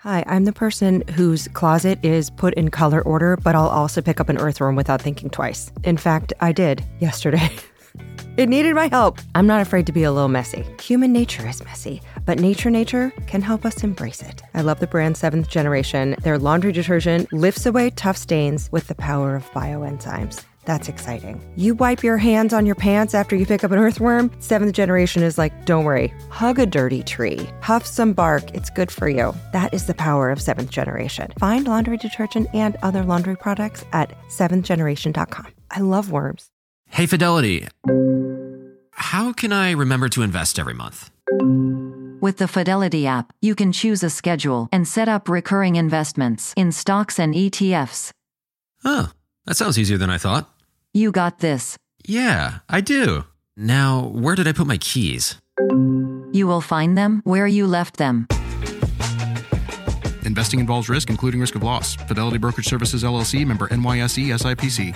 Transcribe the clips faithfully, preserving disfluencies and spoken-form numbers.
Hi, I'm the person whose closet is put in color order, but I'll also pick up an earthworm without thinking twice. In fact, I did yesterday. It needed my help. I'm not afraid to be a little messy. Human nature is messy, but Nature Nature can help us embrace it. I love the brand seventh Generation. Their laundry detergent lifts away tough stains with the power of bioenzymes. That's exciting. You wipe your hands on your pants after you pick up an earthworm? seventh Generation is like, don't worry, hug a dirty tree, huff some bark, it's good for you. That is the power of seventh Generation. Find laundry detergent and other laundry products at seventh generation dot com. I love worms. Hey, Fidelity. How can I remember to invest every month? With the Fidelity app, you can choose a schedule and set up recurring investments in stocks and E T Fs. Oh, that sounds easier than I thought. You got this. Yeah, I do. Now, where did I put my keys? You will find them where you left them. Investing involves risk, including risk of loss. Fidelity Brokerage Services, L L C, member N Y S E, S I P C.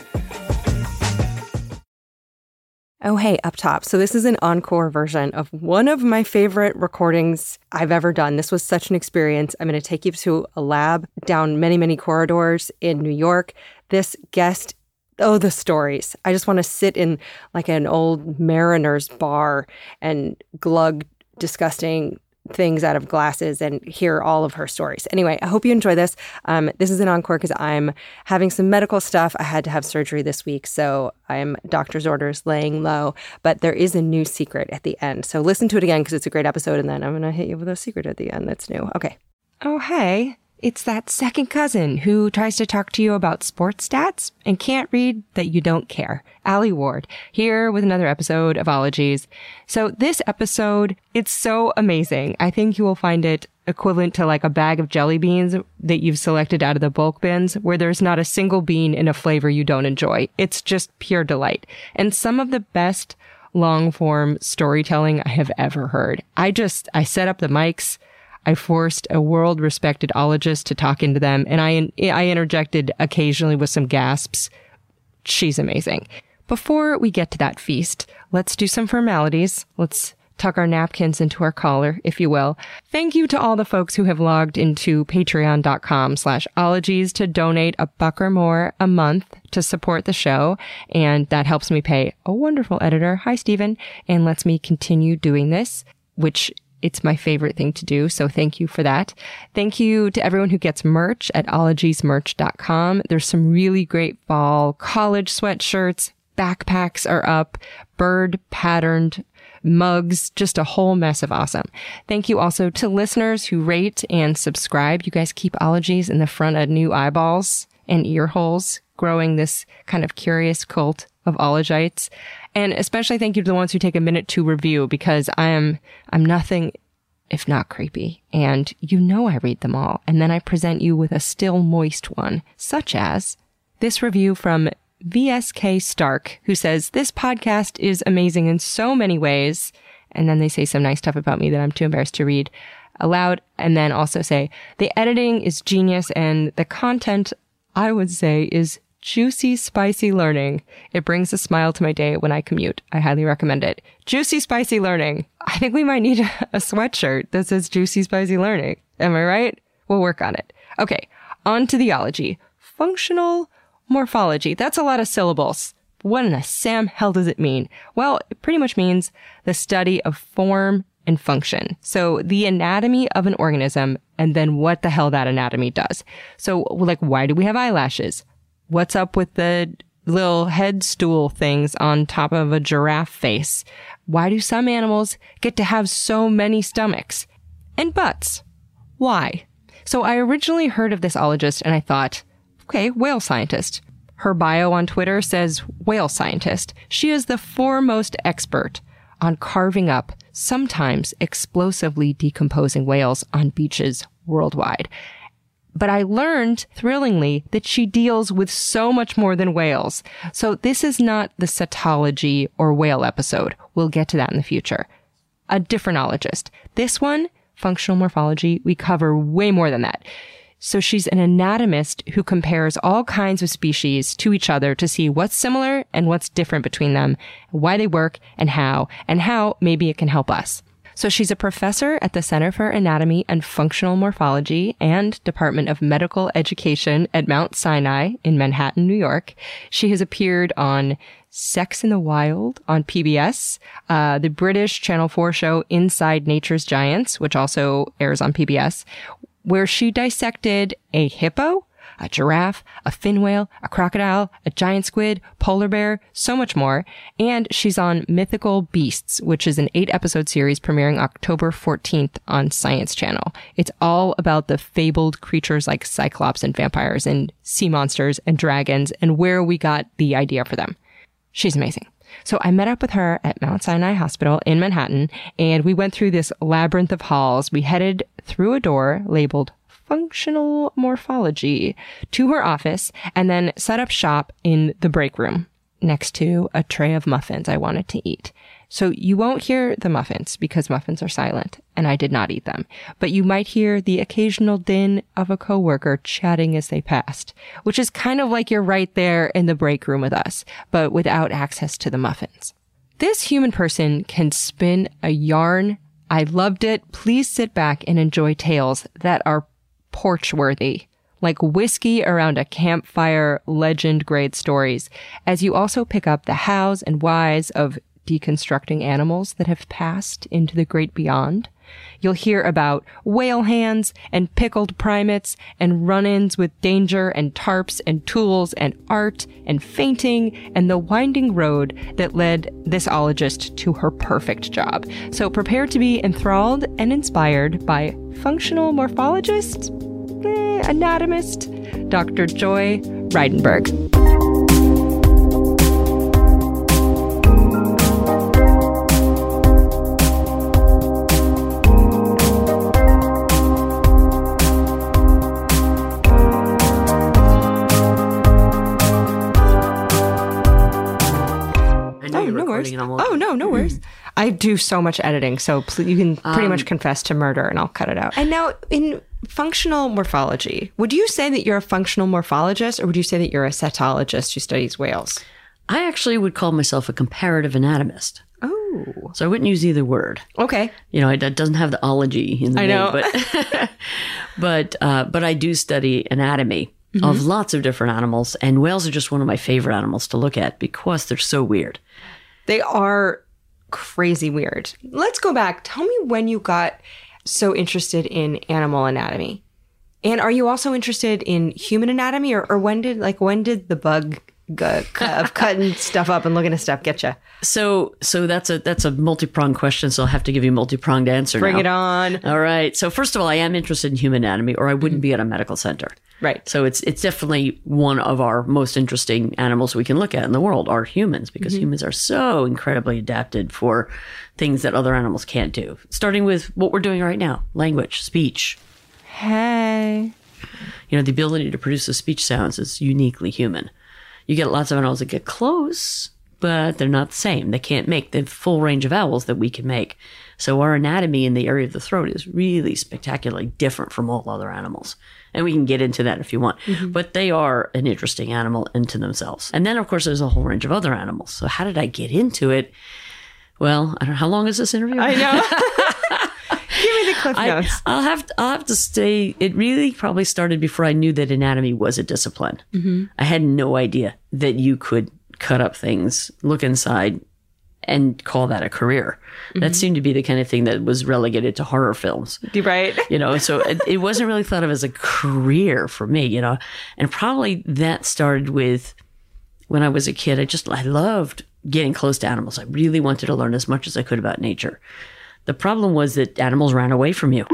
Oh, hey, up top. So this is an encore version of one of my favorite recordings I've ever done. This was such an experience. I'm going to take you to a lab down many, many corridors in New York. This guest, oh, the stories. I just want to sit in like an old mariner's bar and glug disgusting things out of glasses and hear all of her stories. Anyway, I hope you enjoy this. Um, this is an encore because I'm having some medical stuff. I had to have surgery this week, so I'm doctor's orders laying low. But there is a new secret at the end. So listen to it again because it's a great episode, and then I'm going to hit you with a secret at the end that's new. Okay. Oh, hey. It's that second cousin who tries to talk to you about sports stats and can't read that you don't care. Allie Ward, here with another episode of Ologies. So this episode, it's so amazing. I think you will find it equivalent to like a bag of jelly beans that you've selected out of the bulk bins where there's not a single bean in a flavor you don't enjoy. It's just pure delight. And some of the best long-form storytelling I have ever heard. I just, I set up the mics. I forced a world-respected ologist to talk into them, and I I interjected occasionally with some gasps. She's amazing. Before we get to that feast, let's do some formalities. Let's tuck our napkins into our collar, if you will. Thank you to all the folks who have logged into patreon.com slash ologies to donate a buck or more a month to support the show, and that helps me pay a wonderful editor, hi Stephen, and lets me continue doing this, which it's my favorite thing to do, so thank you for that. Thank you to everyone who gets merch at ologies merch dot com. There's some really great fall college sweatshirts, backpacks are up, bird patterned mugs, just a whole mess of awesome. Thank you also to listeners who rate and subscribe. You guys keep Ologies in the front of new eyeballs and ear holes, growing this kind of curious cult of ologites. And especially thank you to the ones who take a minute to review, because I am, I'm nothing if not creepy. And you know I read them all. And then I present you with a still moist one, such as this review from V S K Stark, who says, this podcast is amazing in so many ways. And then they say some nice stuff about me that I'm too embarrassed to read aloud. And then also say, the editing is genius and the content, I would say, is juicy, spicy learning. It brings a smile to my day when I commute. I highly recommend it. Juicy, spicy learning. I think we might need a, a sweatshirt that says juicy, spicy learning. Am I right? We'll work on it. Okay, on to the ology. Functional morphology. That's a lot of syllables. What in the Sam hell does it mean? Well, it pretty much means the study of form and function. So the anatomy of an organism and then what the hell that anatomy does. So like, why do we have eyelashes? What's up with the little head stool things on top of a giraffe face? Why do some animals get to have so many stomachs and butts? Why? So I originally heard of this ologist and I thought, okay, whale scientist. Her bio on Twitter says whale scientist. She is the foremost expert on carving up, sometimes explosively decomposing whales on beaches worldwide. But I learned, thrillingly, that she deals with so much more than whales. So this is not the cetology or whale episode. We'll get to that in the future. A different ologist. This one, functional morphology, we cover way more than that. So she's an anatomist who compares all kinds of species to each other to see what's similar and what's different between them, why they work and how, and how maybe it can help us. So she's a professor at the Center for Anatomy and Functional Morphology and Department of Medical Education at Mount Sinai in Manhattan, New York. She has appeared on Sex in the Wild on P B S, uh, the British Channel four show Inside Nature's Giants, which also airs on P B S, where she dissected a hippo, a giraffe, a fin whale, a crocodile, a giant squid, polar bear, so much more. And she's on Mythical Beasts, which is an eight-episode series premiering October fourteenth on Science Channel. It's all about the fabled creatures like cyclops and vampires and sea monsters and dragons and where we got the idea for them. She's amazing. So I met up with her at Mount Sinai Hospital in Manhattan, and we went through this labyrinth of halls. We headed through a door labeled Functional Morphology to her office and then set up shop in the break room next to a tray of muffins I wanted to eat. So you won't hear the muffins because muffins are silent and I did not eat them, but you might hear the occasional din of a coworker chatting as they passed, which is kind of like you're right there in the break room with us, but without access to the muffins. This human person can spin a yarn. I loved it. Please sit back and enjoy tales that are porch-worthy, like whiskey around a campfire, legend-grade stories, as you also pick up the hows and whys of deconstructing animals that have passed into the great beyond. You'll hear about whale hands and pickled primates and run-ins with danger and tarps and tools and art and fainting and the winding road that led this ologist to her perfect job. So prepare to be enthralled and inspired by functional morphologist, eh, anatomist, Doctor Joy Reidenberg. Oh, no, no worries. I do so much editing, so please, you can pretty um, much confess to murder and I'll cut it out. And now, in functional morphology, would you say that you're a functional morphologist or would you say that you're a cetologist who studies whales? I actually would call myself a comparative anatomist. Oh. So I wouldn't use either word. Okay. You know, it doesn't have the ology in the I name. know. But, but, uh, but I do study anatomy mm-hmm. of lots of different animals, and whales are just one of my favorite animals to look at because they're so weird. They are crazy weird. Let's go back. Tell me when you got so interested in animal anatomy. And are you also interested in human anatomy, or, or when did like when did the bug g- of cutting stuff up and looking at stuff get you? So so that's a that's a multi-pronged question, so I'll have to give you a multi-pronged answer Bring now. it on. All right. So first of all, I am interested in human anatomy, or I wouldn't be at a medical center. Right. So it's it's definitely one of our most interesting animals we can look at in the world are humans, because mm-hmm. humans are so incredibly adapted for things that other animals can't do. Starting with what we're doing right now, language, speech. Hey. You know, the ability to produce the speech sounds is uniquely human. You get lots of animals that get close, but they're not the same. They can't make the full range of vowels that we can make. So our anatomy in the area of the throat is really spectacularly different from all other animals. And we can get into that if you want. Mm-hmm. But they are an interesting animal into themselves. And then, of course, there's a whole range of other animals. So how did I get into it? Well, I don't know. How long is this interview? I know. Give me the cliff notes. I, I'll have to, I'll have to stay. It really probably started before I knew that anatomy was a discipline. Mm-hmm. I had no idea that you could cut up things, look inside, and call that a career. Mm-hmm. That seemed to be the kind of thing that was relegated to horror films. Right. You know, so it, it wasn't really thought of as a career for me, you know. And probably that started with when I was a kid. I just, I loved getting close to animals. I really wanted to learn as much as I could about nature. The problem was that animals ran away from you.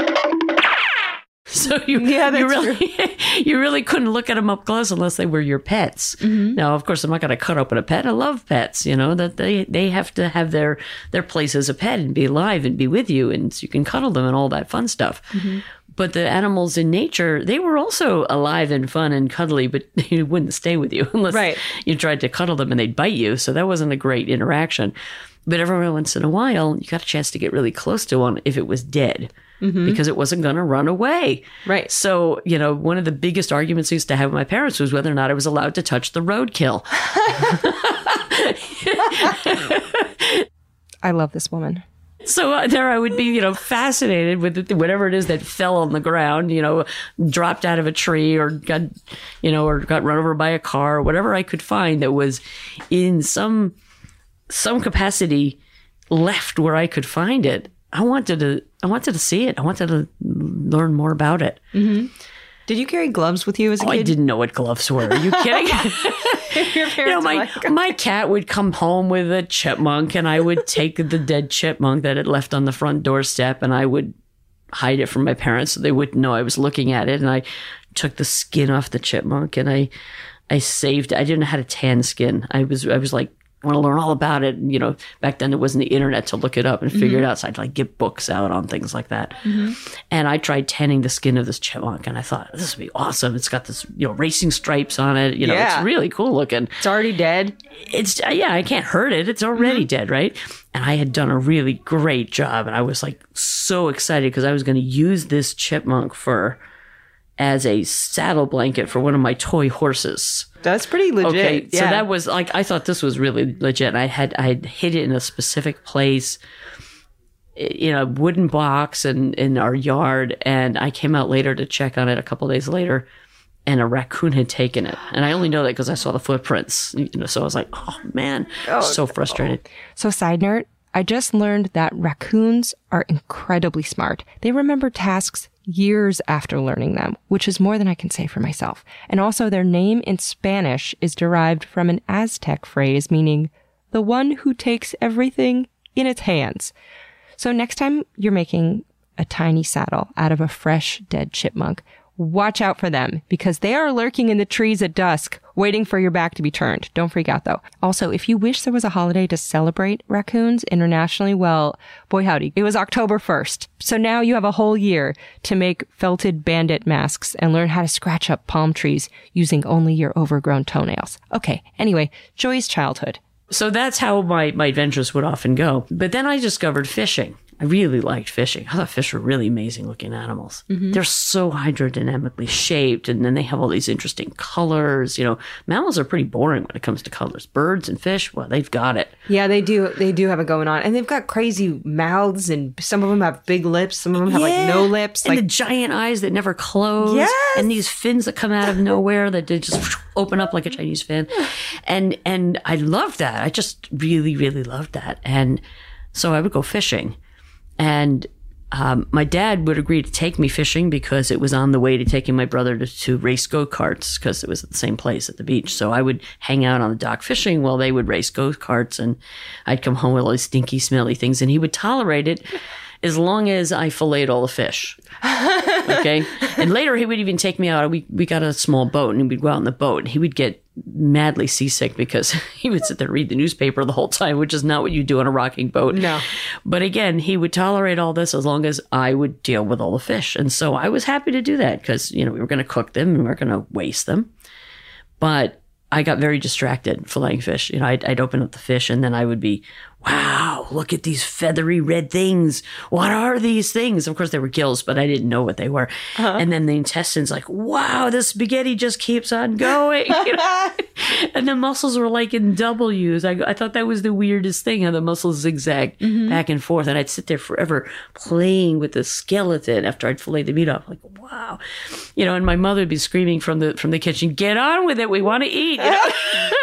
So you, yeah, that's you really you really couldn't look at them up close unless they were your pets. Mm-hmm. Now, of course, I'm not going to cut open a pet. I love pets, you know, that they, they have to have their, their place as a pet and be alive and be with you, and so you can cuddle them and all that fun stuff. Mm-hmm. But the animals in nature, they were also alive and fun and cuddly, but they wouldn't stay with you unless right. you tried to cuddle them and they'd bite you. So that wasn't a great interaction. But every once in a while, you got a chance to get really close to one if it was dead. Mm-hmm. Because it wasn't going to run away. Right. So, you know, one of the biggest arguments I used to have with my parents was whether or not I was allowed to touch the roadkill. I love this woman. So uh, there I would be, you know, fascinated with the, whatever it is that fell on the ground, you know, dropped out of a tree or got, you know, or got run over by a car, whatever I could find that was in some some capacity left where I could find it. I wanted to, I wanted to see it. I wanted to learn more about it. Mm-hmm. Did you carry gloves with you as a oh, kid? I didn't know what gloves were. Are you kidding? Your parents you know, my, like, my cat would come home with a chipmunk, and I would take the dead chipmunk that it left on the front doorstep, and I would hide it from my parents so they wouldn't know I was looking at it. And I took the skin off the chipmunk, and I I saved it. I didn't know how to tan skin. I was I was like, I want to learn all about it. And, you know, back then there wasn't the internet to look it up and figure mm-hmm. it out. So I'd like get books out on things like that. Mm-hmm. And I tried tanning the skin of this chipmunk, and I thought, this would be awesome. It's got this, you know, racing stripes on it. You know, yeah. It's really cool looking. It's already dead. It's, yeah, I can't hurt it. It's already mm-hmm. dead, right? And I had done a really great job. And I was like so excited because I was going to use this chipmunk fur as a saddle blanket for one of my toy horses. That's pretty legit. Okay, yeah. So that was like, I thought this was really legit. I had I had hid it in a specific place, in a wooden box in, in our yard, and I came out later to check on it a couple of days later, and a raccoon had taken it. And I only know that because I saw the footprints. You know, so I was like, oh man, oh, so frustrated. So side note, I just learned that raccoons are incredibly smart. They remember tasks years after learning them, which is more than I can say for myself. And also their name in Spanish is derived from an Aztec phrase meaning the one who takes everything in its hands. So next time you're making a tiny saddle out of a fresh dead chipmunk, watch out for them because they are lurking in the trees at dusk, waiting for your back to be turned. Don't freak out though. Also, if you wish there was a holiday to celebrate raccoons internationally, well, boy howdy, it was October first. So now you have a whole year to make felted bandit masks and learn how to scratch up palm trees using only your overgrown toenails. Okay, anyway, Joy's childhood. So that's how my, my adventures would often go. But then I discovered fishing. I really liked fishing. I thought fish were really amazing looking animals. Mm-hmm. They're so hydrodynamically shaped, and then they have all these interesting colors. You know, mammals are pretty boring when it comes to colors. Birds and fish, well, they've got it. Yeah, they do. They do have it going on. And they've got crazy mouths, and some of them have big lips. Some of them have yeah. like no lips. And like the giant eyes that never close. Yes. And these fins that come out of nowhere that they just open up like a Chinese fin. And, and I loved that. I just really, really loved that. And so I would go fishing. And um, my dad would agree to take me fishing because it was on the way to taking my brother to, to race go-karts because it was at the same place at the beach. So I would hang out on the dock fishing while they would race go-karts, and I'd come home with all these stinky, smelly things, and he would tolerate it as long as I filleted all the fish. Okay? And later he would even take me out. We, we got a small boat, and we'd go out in the boat, and he would get madly seasick because he would sit there and read the newspaper the whole time, which is not what you do on a rocking boat. No. But again, he would tolerate all this as long as I would deal with all the fish. And so I was happy to do that because, you know, we were going to cook them and we weren't going to waste them. But I got very distracted filleting fish. You know, I'd, I'd open up the fish and then I would be, wow, look at these feathery red things. What are these things? Of course, they were gills, but I didn't know what they were. Uh-huh. And then the intestines, like, wow, the spaghetti just keeps on going. You know? And the muscles were like in W's. I, I thought that was the weirdest thing, how the muscles zigzag mm-hmm. back and forth. And I'd sit there forever playing with the skeleton after I'd fillet the meat off. Like, wow. You know, and my mother would be screaming from the from the kitchen, get on with it. We want to eat. You know?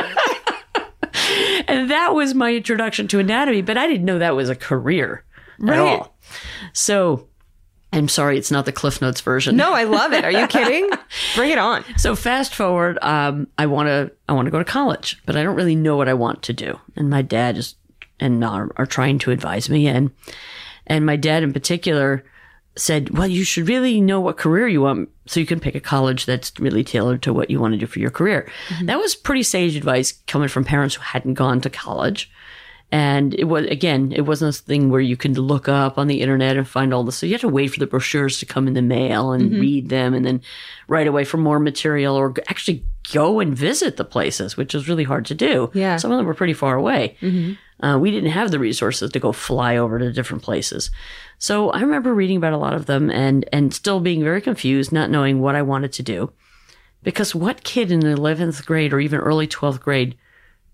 And that was my introduction to anatomy, but I didn't know that was a career right. at all. So I'm sorry, it's not the Cliff Notes version. No, I love it. Are you kidding? Bring it on. So fast forward, um, I want to I want to go to college, but I don't really know what I want to do. And my dad is and are, are trying to advise me, and and my dad in particular said, well, you should really know what career you want so you can pick a college that's really tailored to what you want to do for your career. Mm-hmm. That was pretty sage advice coming from parents who hadn't gone to college. And it was, again, it wasn't a thing where you could look up on the internet and find all this. So you had to wait for the brochures to come in the mail and mm-hmm. read them and then right away for more material or actually go and visit the places, which is really hard to do. Yeah. Some of them were pretty far away. Mm-hmm. Uh, we didn't have the resources to go fly over to different places. So I remember reading about a lot of them and, and still being very confused, not knowing what I wanted to do. Because what kid in the eleventh grade or even early twelfth grade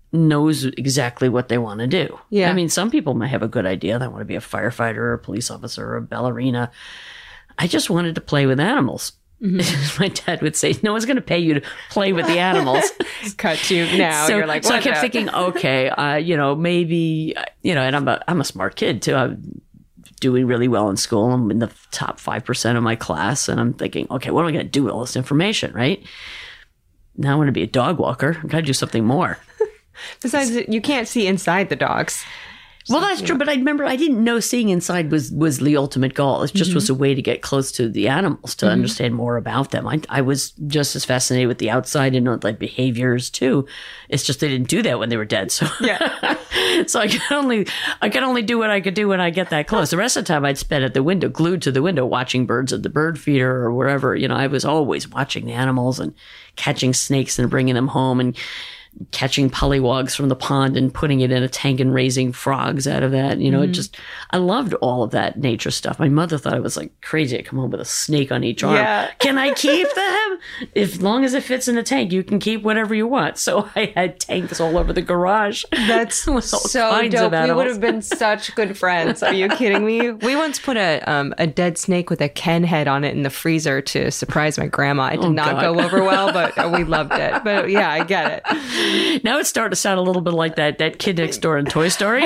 knows exactly what they want to do. Yeah. I mean, some people might have a good idea. They want to be a firefighter or a police officer or a ballerina. I just wanted to play with animals. Mm-hmm. My dad would say, no one's going to pay you to play with the animals. Cut you now. So, You're like, so I what kept the- thinking, okay, uh, you know, maybe, you know, and I'm a, I'm a smart kid too. I'm doing really well in school. I'm in the top five percent of my class. And I'm thinking, okay, what am I going to do with all this information, right? Now I want to be a dog walker. I've got to do something more. Besides, you can't see inside the dogs. Well, that's true, but I remember I didn't know seeing inside was, was the ultimate goal. It just mm-hmm. was a way to get close to the animals, to mm-hmm. understand more about them. I, I was just as fascinated with the outside and with like behaviors too. It's just they didn't do that when they were dead. So yeah, so I could only I could only do what I could do when I get that close. The rest of the time I'd spend at the window, glued to the window, watching birds at the bird feeder or wherever. You know, I was always watching the animals and catching snakes and bringing them home and catching pollywogs from the pond and putting it in a tank and raising frogs out of that. You know, mm-hmm. it just, I loved all of that nature stuff. My mother thought I was like crazy to come home with a snake on each arm. Yeah. Can I keep them? As long as it fits in a tank, you can keep whatever you want. So I had tanks all over the garage. That's so dope. We would have been such good friends. Are you kidding me? We once put a um, a dead snake with a Ken head on it in the freezer to surprise my grandma. It did oh, not God. go over well, but we loved it. But yeah, I get it. Now it's starting to sound a little bit like that that kid next door in Toy Story.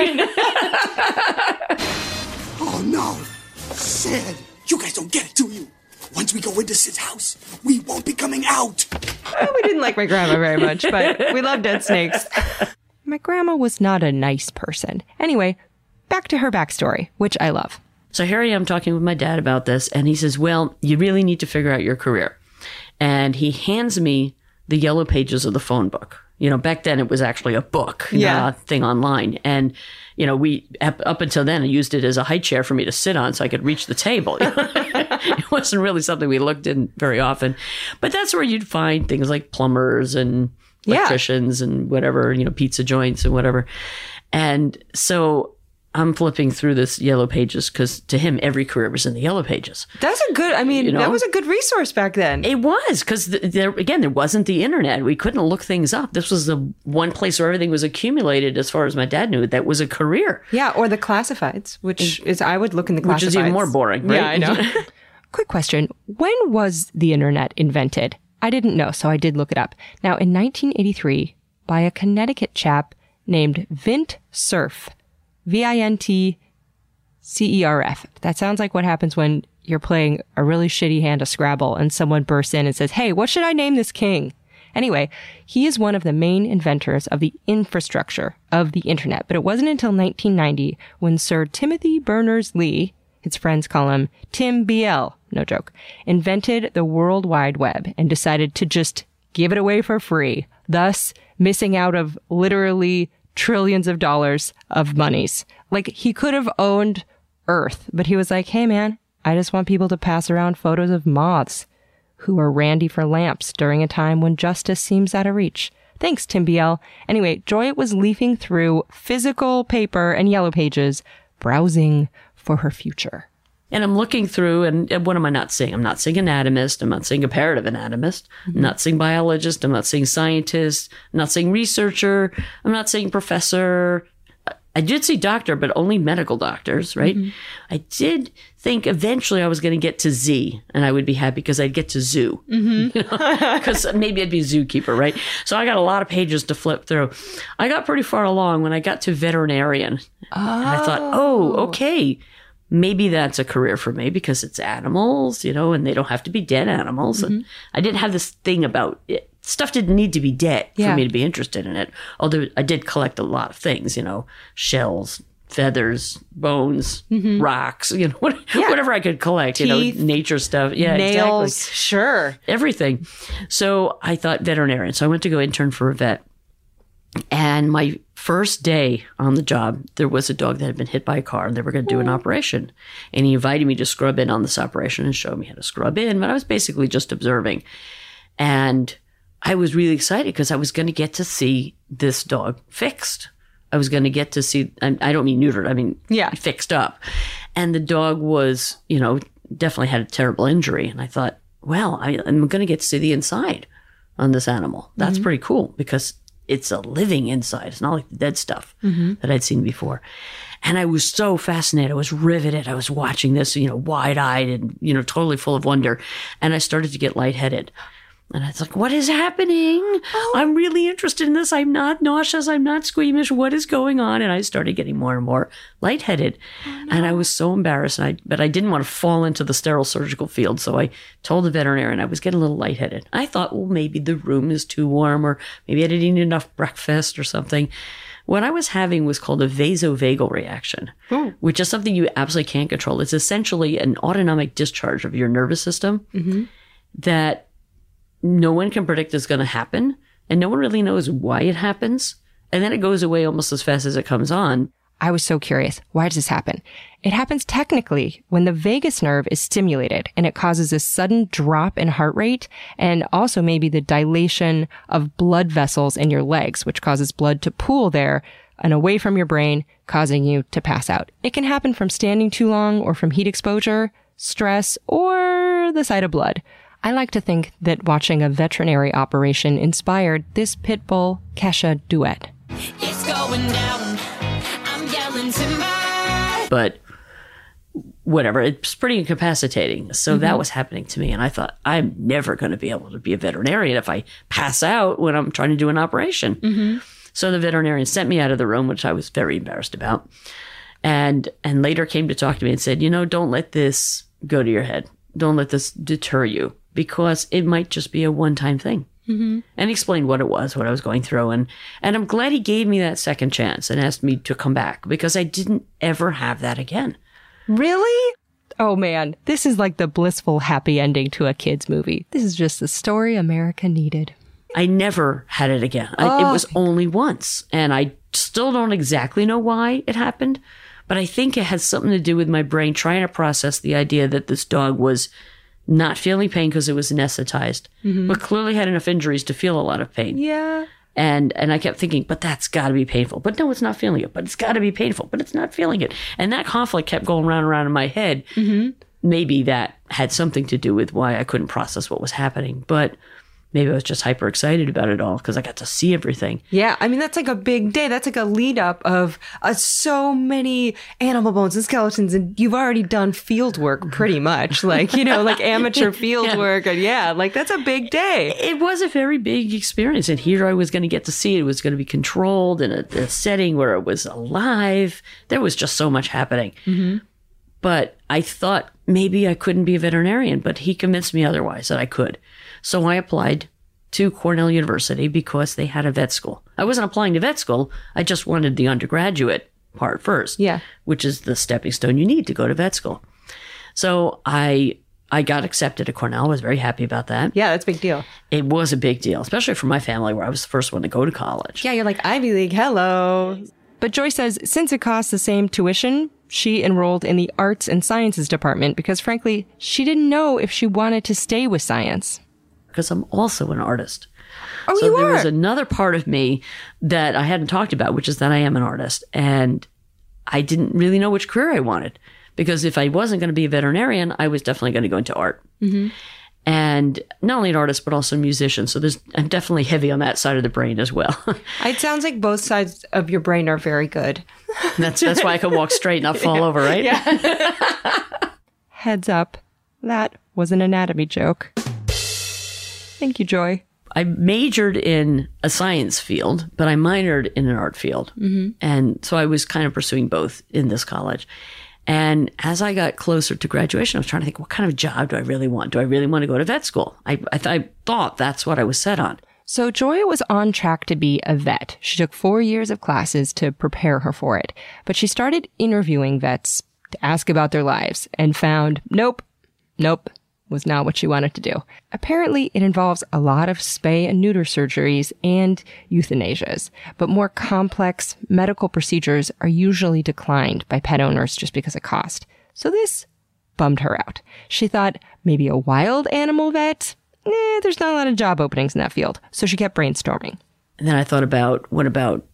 Oh no, Sid! You guys don't get it, do you? Once we go into Sid's house, we won't be coming out. Well, we didn't like my grandma very much, but we love dead snakes. My grandma was not a nice person. Anyway, back to her backstory, which I love. So here I am talking with my dad about this, and he says, well, you really need to figure out your career. And he hands me the yellow pages of the phone book. You know, back then it was actually a book, yeah. not a thing online. And, you know, we, up until then, I used it as a high chair for me to sit on so I could reach the table. It wasn't really something we looked in very often. But that's where you'd find things like plumbers and electricians yeah. and whatever, you know, pizza joints and whatever. And so I'm flipping through this yellow pages because to him, every career was in the yellow pages. That's a good, I mean, you know? that was a good resource back then. It was because there, again, there wasn't the internet. We couldn't look things up. This was the one place where everything was accumulated as far as my dad knew. That was a career. Yeah. Or the classifieds, which is, I would look in the classifieds. Which is even more boring, right? Yeah, I know. Quick question. When was the internet invented? I didn't know, so I did look it up. Now, in nineteen eighty-three, by a Connecticut chap named Vint Cerf. V I N T C E R F. That sounds like what happens when you're playing a really shitty hand of Scrabble and someone bursts in and says, hey, what should I name this king? Anyway, he is one of the main inventors of the infrastructure of the internet. But it wasn't until nineteen ninety when Sir Timothy Berners-Lee, his friends call him Tim B L, no joke, invented the World Wide Web and decided to just give it away for free, thus missing out of literally trillions of dollars of monies. Like, he could have owned Earth, but he was like, hey man, I just want people to pass around photos of moths who are randy for lamps during a time when justice seems out of reach. Thanks, Tim B L. Anyway, Joy was leafing through physical paper and yellow pages, browsing for her future. And I'm looking through, and, and what am I not seeing? I'm not seeing anatomist. I'm not seeing comparative anatomist. Mm-hmm. I'm not seeing biologist. I'm not seeing scientist. I'm not seeing researcher. I'm not seeing professor. I did see doctor, but only medical doctors, right? Mm-hmm. I did think eventually I was going to get to Z, and I would be happy because I'd get to zoo. Mm-hmm. You know? Because maybe I'd be a zookeeper, right? So I got a lot of pages to flip through. I got pretty far along when I got to veterinarian. Oh. And I thought, oh, okay. Maybe that's a career for me because it's animals, you know, and they don't have to be dead animals. Mm-hmm. And I didn't have this thing about it. Stuff didn't need to be dead for yeah. me to be interested in it. Although I did collect a lot of things, you know, shells, feathers, bones, mm-hmm. rocks, you know, what, yeah. whatever I could collect, Teeth, you know, nature stuff. Yeah, nails, exactly. Sure. Everything. So I thought veterinarian. So I went to go intern for a vet. And my first day on the job, there was a dog that had been hit by a car and they were going to do an operation. And he invited me to scrub in on this operation and show me how to scrub in. But I was basically just observing. And I was really excited because I was going to get to see this dog fixed. I was going to get to see, I don't mean neutered, I mean yeah. fixed up. And the dog was, you know, definitely had a terrible injury. And I thought, well, I, I'm going to get to see the inside on this animal. That's mm-hmm. pretty cool because it's a living inside. It's not like the dead stuff mm-hmm. that I'd seen before. And I was so fascinated. I was riveted. I was watching this, you know, wide-eyed and, you know, totally full of wonder. And I started to get lightheaded. And I was like, what is happening? Oh. I'm really interested in this. I'm not nauseous. I'm not squeamish. What is going on? And I started getting more and more lightheaded. Oh, no. And I was so embarrassed. And I, but I didn't want to fall into the sterile surgical field. So I told the veterinarian I was getting a little lightheaded. I thought, well, maybe the room is too warm, or maybe I didn't eat enough breakfast or something. What I was having was called a vasovagal reaction, Ooh. which is something you absolutely can't control. It's essentially an autonomic discharge of your nervous system mm-hmm. that no one can predict is going to happen, and no one really knows why it happens. And then it goes away almost as fast as it comes on. I was so curious. Why does this happen? It happens technically when the vagus nerve is stimulated, and it causes a sudden drop in heart rate, and also maybe the dilation of blood vessels in your legs, which causes blood to pool there and away from your brain, causing you to pass out. It can happen from standing too long, or from heat exposure, stress, or the sight of blood. I like to think that watching a veterinary operation inspired this pit bull Kesha duet. It's going down. I'm yelling timber. But whatever, it's pretty incapacitating. So mm-hmm. that was happening to me. And I thought, I'm never going to be able to be a veterinarian if I pass out when I'm trying to do an operation. Mm-hmm. So the veterinarian sent me out of the room, which I was very embarrassed about. And, and later came to talk to me and said, you know, don't let this go to your head. Don't let this deter you, because it might just be a one-time thing. Mm-hmm. And he explained what it was, what I was going through. And, and I'm glad he gave me that second chance and asked me to come back, because I didn't ever have that again. Really? Oh, man. This is like the blissful happy ending to a kid's movie. This is just the story America needed. I never had it again. Oh. I, it was only once. And I still don't exactly know why it happened. But I think it has something to do with my brain trying to process the idea that this dog was not feeling pain because it was anesthetized, mm-hmm. but clearly had enough injuries to feel a lot of pain. Yeah. And and I kept thinking, but that's got to be painful. But no, it's not feeling it. But it's got to be painful. But it's not feeling it. And that conflict kept going round and round in my head. Mm-hmm. Maybe that had something to do with why I couldn't process what was happening. But maybe I was just hyper excited about it all because I got to see everything. Yeah, I mean, that's like a big day. That's like a lead up of uh, so many animal bones and skeletons. And you've already done field work pretty much, like, you know, like amateur field yeah. work. And yeah, like that's a big day. It was a very big experience. And here I was going to get to see it. It was going to be controlled in a, a setting where it was alive. There was just so much happening. Mm-hmm. But I thought maybe I couldn't be a veterinarian, but he convinced me otherwise, that I could. So I applied to Cornell University because they had a vet school. I wasn't applying to vet school. I just wanted the undergraduate part first, yeah, which is the stepping stone you need to go to vet school. So I I got accepted at Cornell. I was very happy about that. Yeah, that's a big deal. It was a big deal, especially for my family, where I was the first one to go to college. Yeah, you're like, Ivy League, hello. But Joy says since it costs the same tuition, she enrolled in the arts and sciences department because, frankly, she didn't know if she wanted to stay with science. Because I'm also an artist. Oh, so you there are? was another part of me that I hadn't talked about, which is that I am an artist. And I didn't really know which career I wanted. Because if I wasn't going to be a veterinarian, I was definitely going to go into art. Mm-hmm. And not only an artist, but also a musician. So there's, I'm definitely heavy on that side of the brain as well. It sounds like both sides of your brain are very good. That's that's why I can walk straight and not fall yeah. over, right? Yeah. Heads up, that was an anatomy joke. Thank you, Joy. I majored in a science field, but I minored in an art field. Mm-hmm. And so I was kind of pursuing both in this college. And as I got closer to graduation, I was trying to think, what kind of job do I really want? Do I really want to go to vet school? I, I, th- I thought that's what I was set on. So Joy was on track to be a vet. She took four years of classes to prepare her for it. But she started interviewing vets to ask about their lives and found, nope, nope, was not what she wanted to do. Apparently, it involves a lot of spay and neuter surgeries and euthanasias, but more complex medical procedures are usually declined by pet owners just because of cost. So this bummed her out. She thought maybe a wild animal vet? Eh, there's not a lot of job openings in that field. So she kept brainstorming. And then I thought about, what about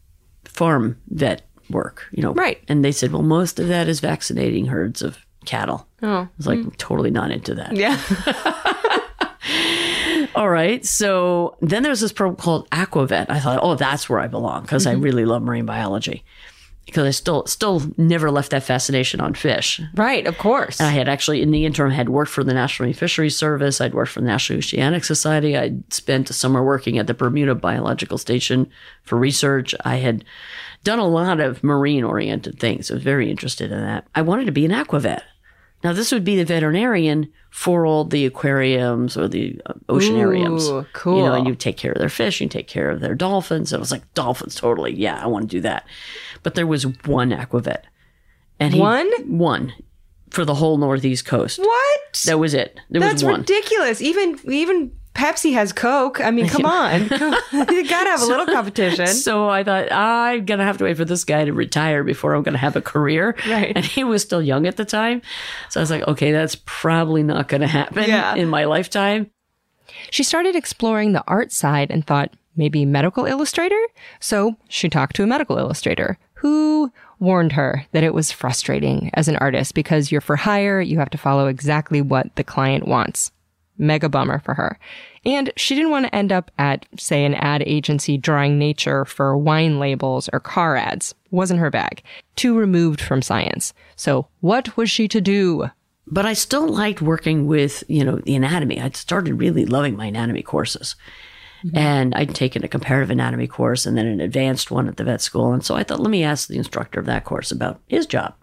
farm vet work? You know, right. And they said, well, most of that is vaccinating herds of cattle. Oh. I was like, mm. totally not into that. Yeah. All right. So then there's this program called Aquavet. I thought, oh, that's where I belong because mm-hmm. I really love marine biology. Because I still still never left that fascination on fish. Right, of course. And I had actually, in the interim, had worked for the National Marine Fisheries Service. I'd worked for the National Oceanic Society. I'd spent a summer working at the Bermuda Biological Station for research. I had done a lot of marine-oriented things. I was very interested in that. I wanted to be an aquavet. Now, this would be the veterinarian for all the aquariums or the oceanariums. Ooh, cool. You know, and you take care of their fish, you take care of their dolphins. And I was like, dolphins, totally. Yeah, I want to do that. But there was one aquavet. And he, one? One. For the whole Northeast coast. What? That was it. There That's was one. ridiculous. Even even Pepsi has Coke. I mean, come on. You gotta have a little competition. So I thought, I'm going to have to wait for this guy to retire before I'm going to have a career. Right. And he was still young at the time. So I was like, okay, that's probably not going to happen Yeah. in my lifetime. She started exploring the art side and thought, maybe medical illustrator? So she talked to a medical illustrator who warned her that it was frustrating as an artist because you're for hire, you have to follow exactly what the client wants. Mega bummer for her. And she didn't want to end up at, say, an ad agency drawing nature for wine labels or car ads. Wasn't her bag. Too removed from science. So what was she to do? But I still liked working with, you know, the anatomy. I'd started really loving my anatomy courses. Mm-hmm. And I'd taken a comparative anatomy course and then an advanced one at the vet school. And so I thought, let me ask the instructor of that course about his job.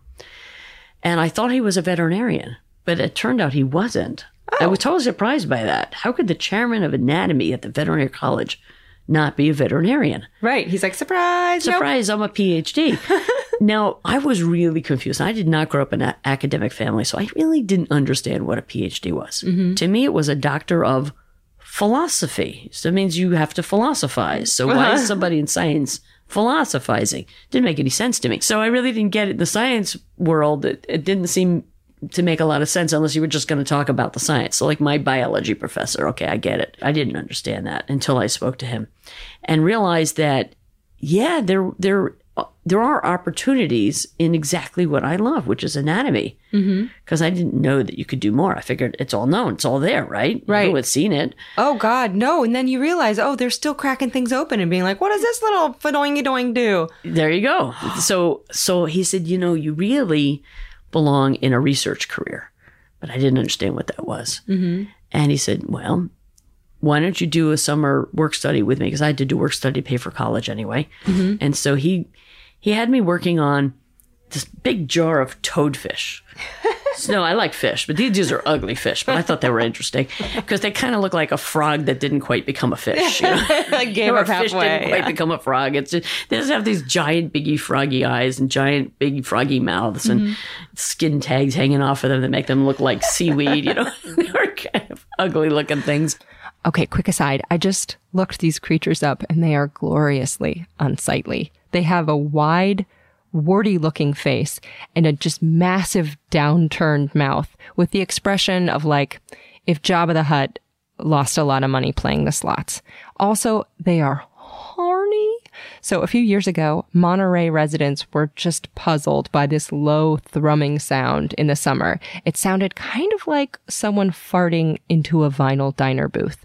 And I thought he was a veterinarian, but it turned out he wasn't. Oh. I was totally surprised by that. How could the chairman of anatomy at the veterinary college not be a veterinarian? Right. He's like, surprise. Surprise, nope. I'm a P H D. Now, I was really confused. I did not grow up in an academic family, so I really didn't understand what a P H D was. Mm-hmm. To me, it was a doctor of philosophy. So it means you have to philosophize. So uh-huh. why is somebody in science philosophizing? Didn't make any sense to me. So I really didn't get it. In the science world, it, it didn't seem to make a lot of sense unless you were just going to talk about the science. So like my biology professor, okay, I get it. I didn't understand that until I spoke to him and realized that, yeah, there, there, there are opportunities in exactly what I love, which is anatomy. Because mm-hmm. I didn't know that you could do more. I figured it's all known. It's all there, right? Right. You had seen it. Oh, God, no. And then you realize, oh, they're still cracking things open and being like, what does this little fadoingy-doing do? There you go. So, so he said, you know, you really belong in a research career. But I didn't understand what that was. Mm-hmm. And he said, well, why don't you do a summer work study with me? Because I had to do work study to pay for college anyway. Mm-hmm. And so he he had me working on this big jar of toadfish. So, no, I like fish, but these, these are ugly fish. But I thought they were interesting because they kind of look like a frog that didn't quite become a fish. You know? Like gave up halfway. Fish didn't quite yeah. become a frog. It's just, they just have these giant, biggy, froggy eyes and giant, big, froggy mouths and mm-hmm. skin tags hanging off of them that make them look like seaweed. You know, they're kind of ugly looking things. Okay, quick aside. I just looked these creatures up and they are gloriously unsightly. They have a wide, warty-looking face and a just massive downturned mouth with the expression of like if Jabba the Hutt lost a lot of money playing the slots. Also, they are horny. So a few years ago, Monterey residents were just puzzled by this low thrumming sound in the summer. It sounded kind of like someone farting into a vinyl diner booth.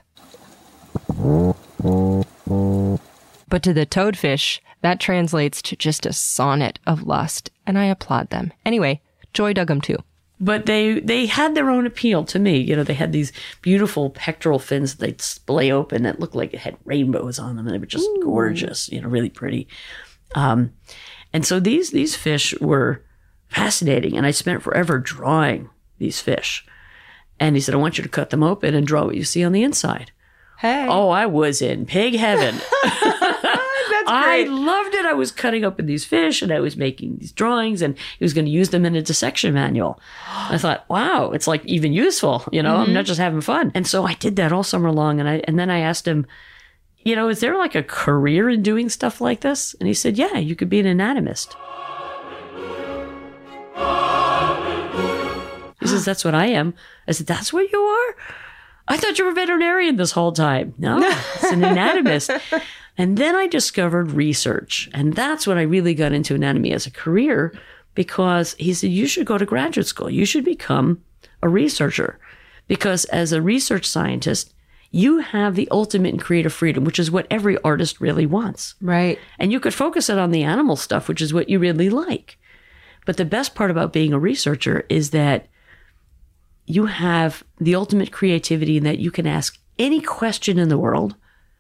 But to the toadfish, that translates to just a sonnet of lust, and I applaud them. Anyway, Joy dug them too. But they they had their own appeal to me. You know, they had these beautiful pectoral fins that they'd splay open that looked like it had rainbows on them, and they were just Ooh. gorgeous, you know, really pretty. Um, and so these these fish were fascinating, and I spent forever drawing these fish. And he said, I want you to cut them open and draw what you see on the inside. Hey. Oh, I was in pig heaven. That's I great. loved it. I was cutting open these fish and I was making these drawings and he was going to use them in a dissection manual. I thought, wow, it's like even useful. You know, mm-hmm. I'm not just having fun. And so I did that all summer long. And I and then I asked him, you know, is there like a career in doing stuff like this? And he said, yeah, you could be an anatomist. He says, that's what I am. I said, that's what you are? I thought you were a veterinarian this whole time. No, it's an anatomist. And then I discovered research. And that's when I really got into anatomy as a career because he said, you should go to graduate school. You should become a researcher. Because as a research scientist, you have the ultimate in creative freedom, which is what every artist really wants. Right. And you could focus it on the animal stuff, which is what you really like. But the best part about being a researcher is that you have the ultimate creativity in that you can ask any question in the world,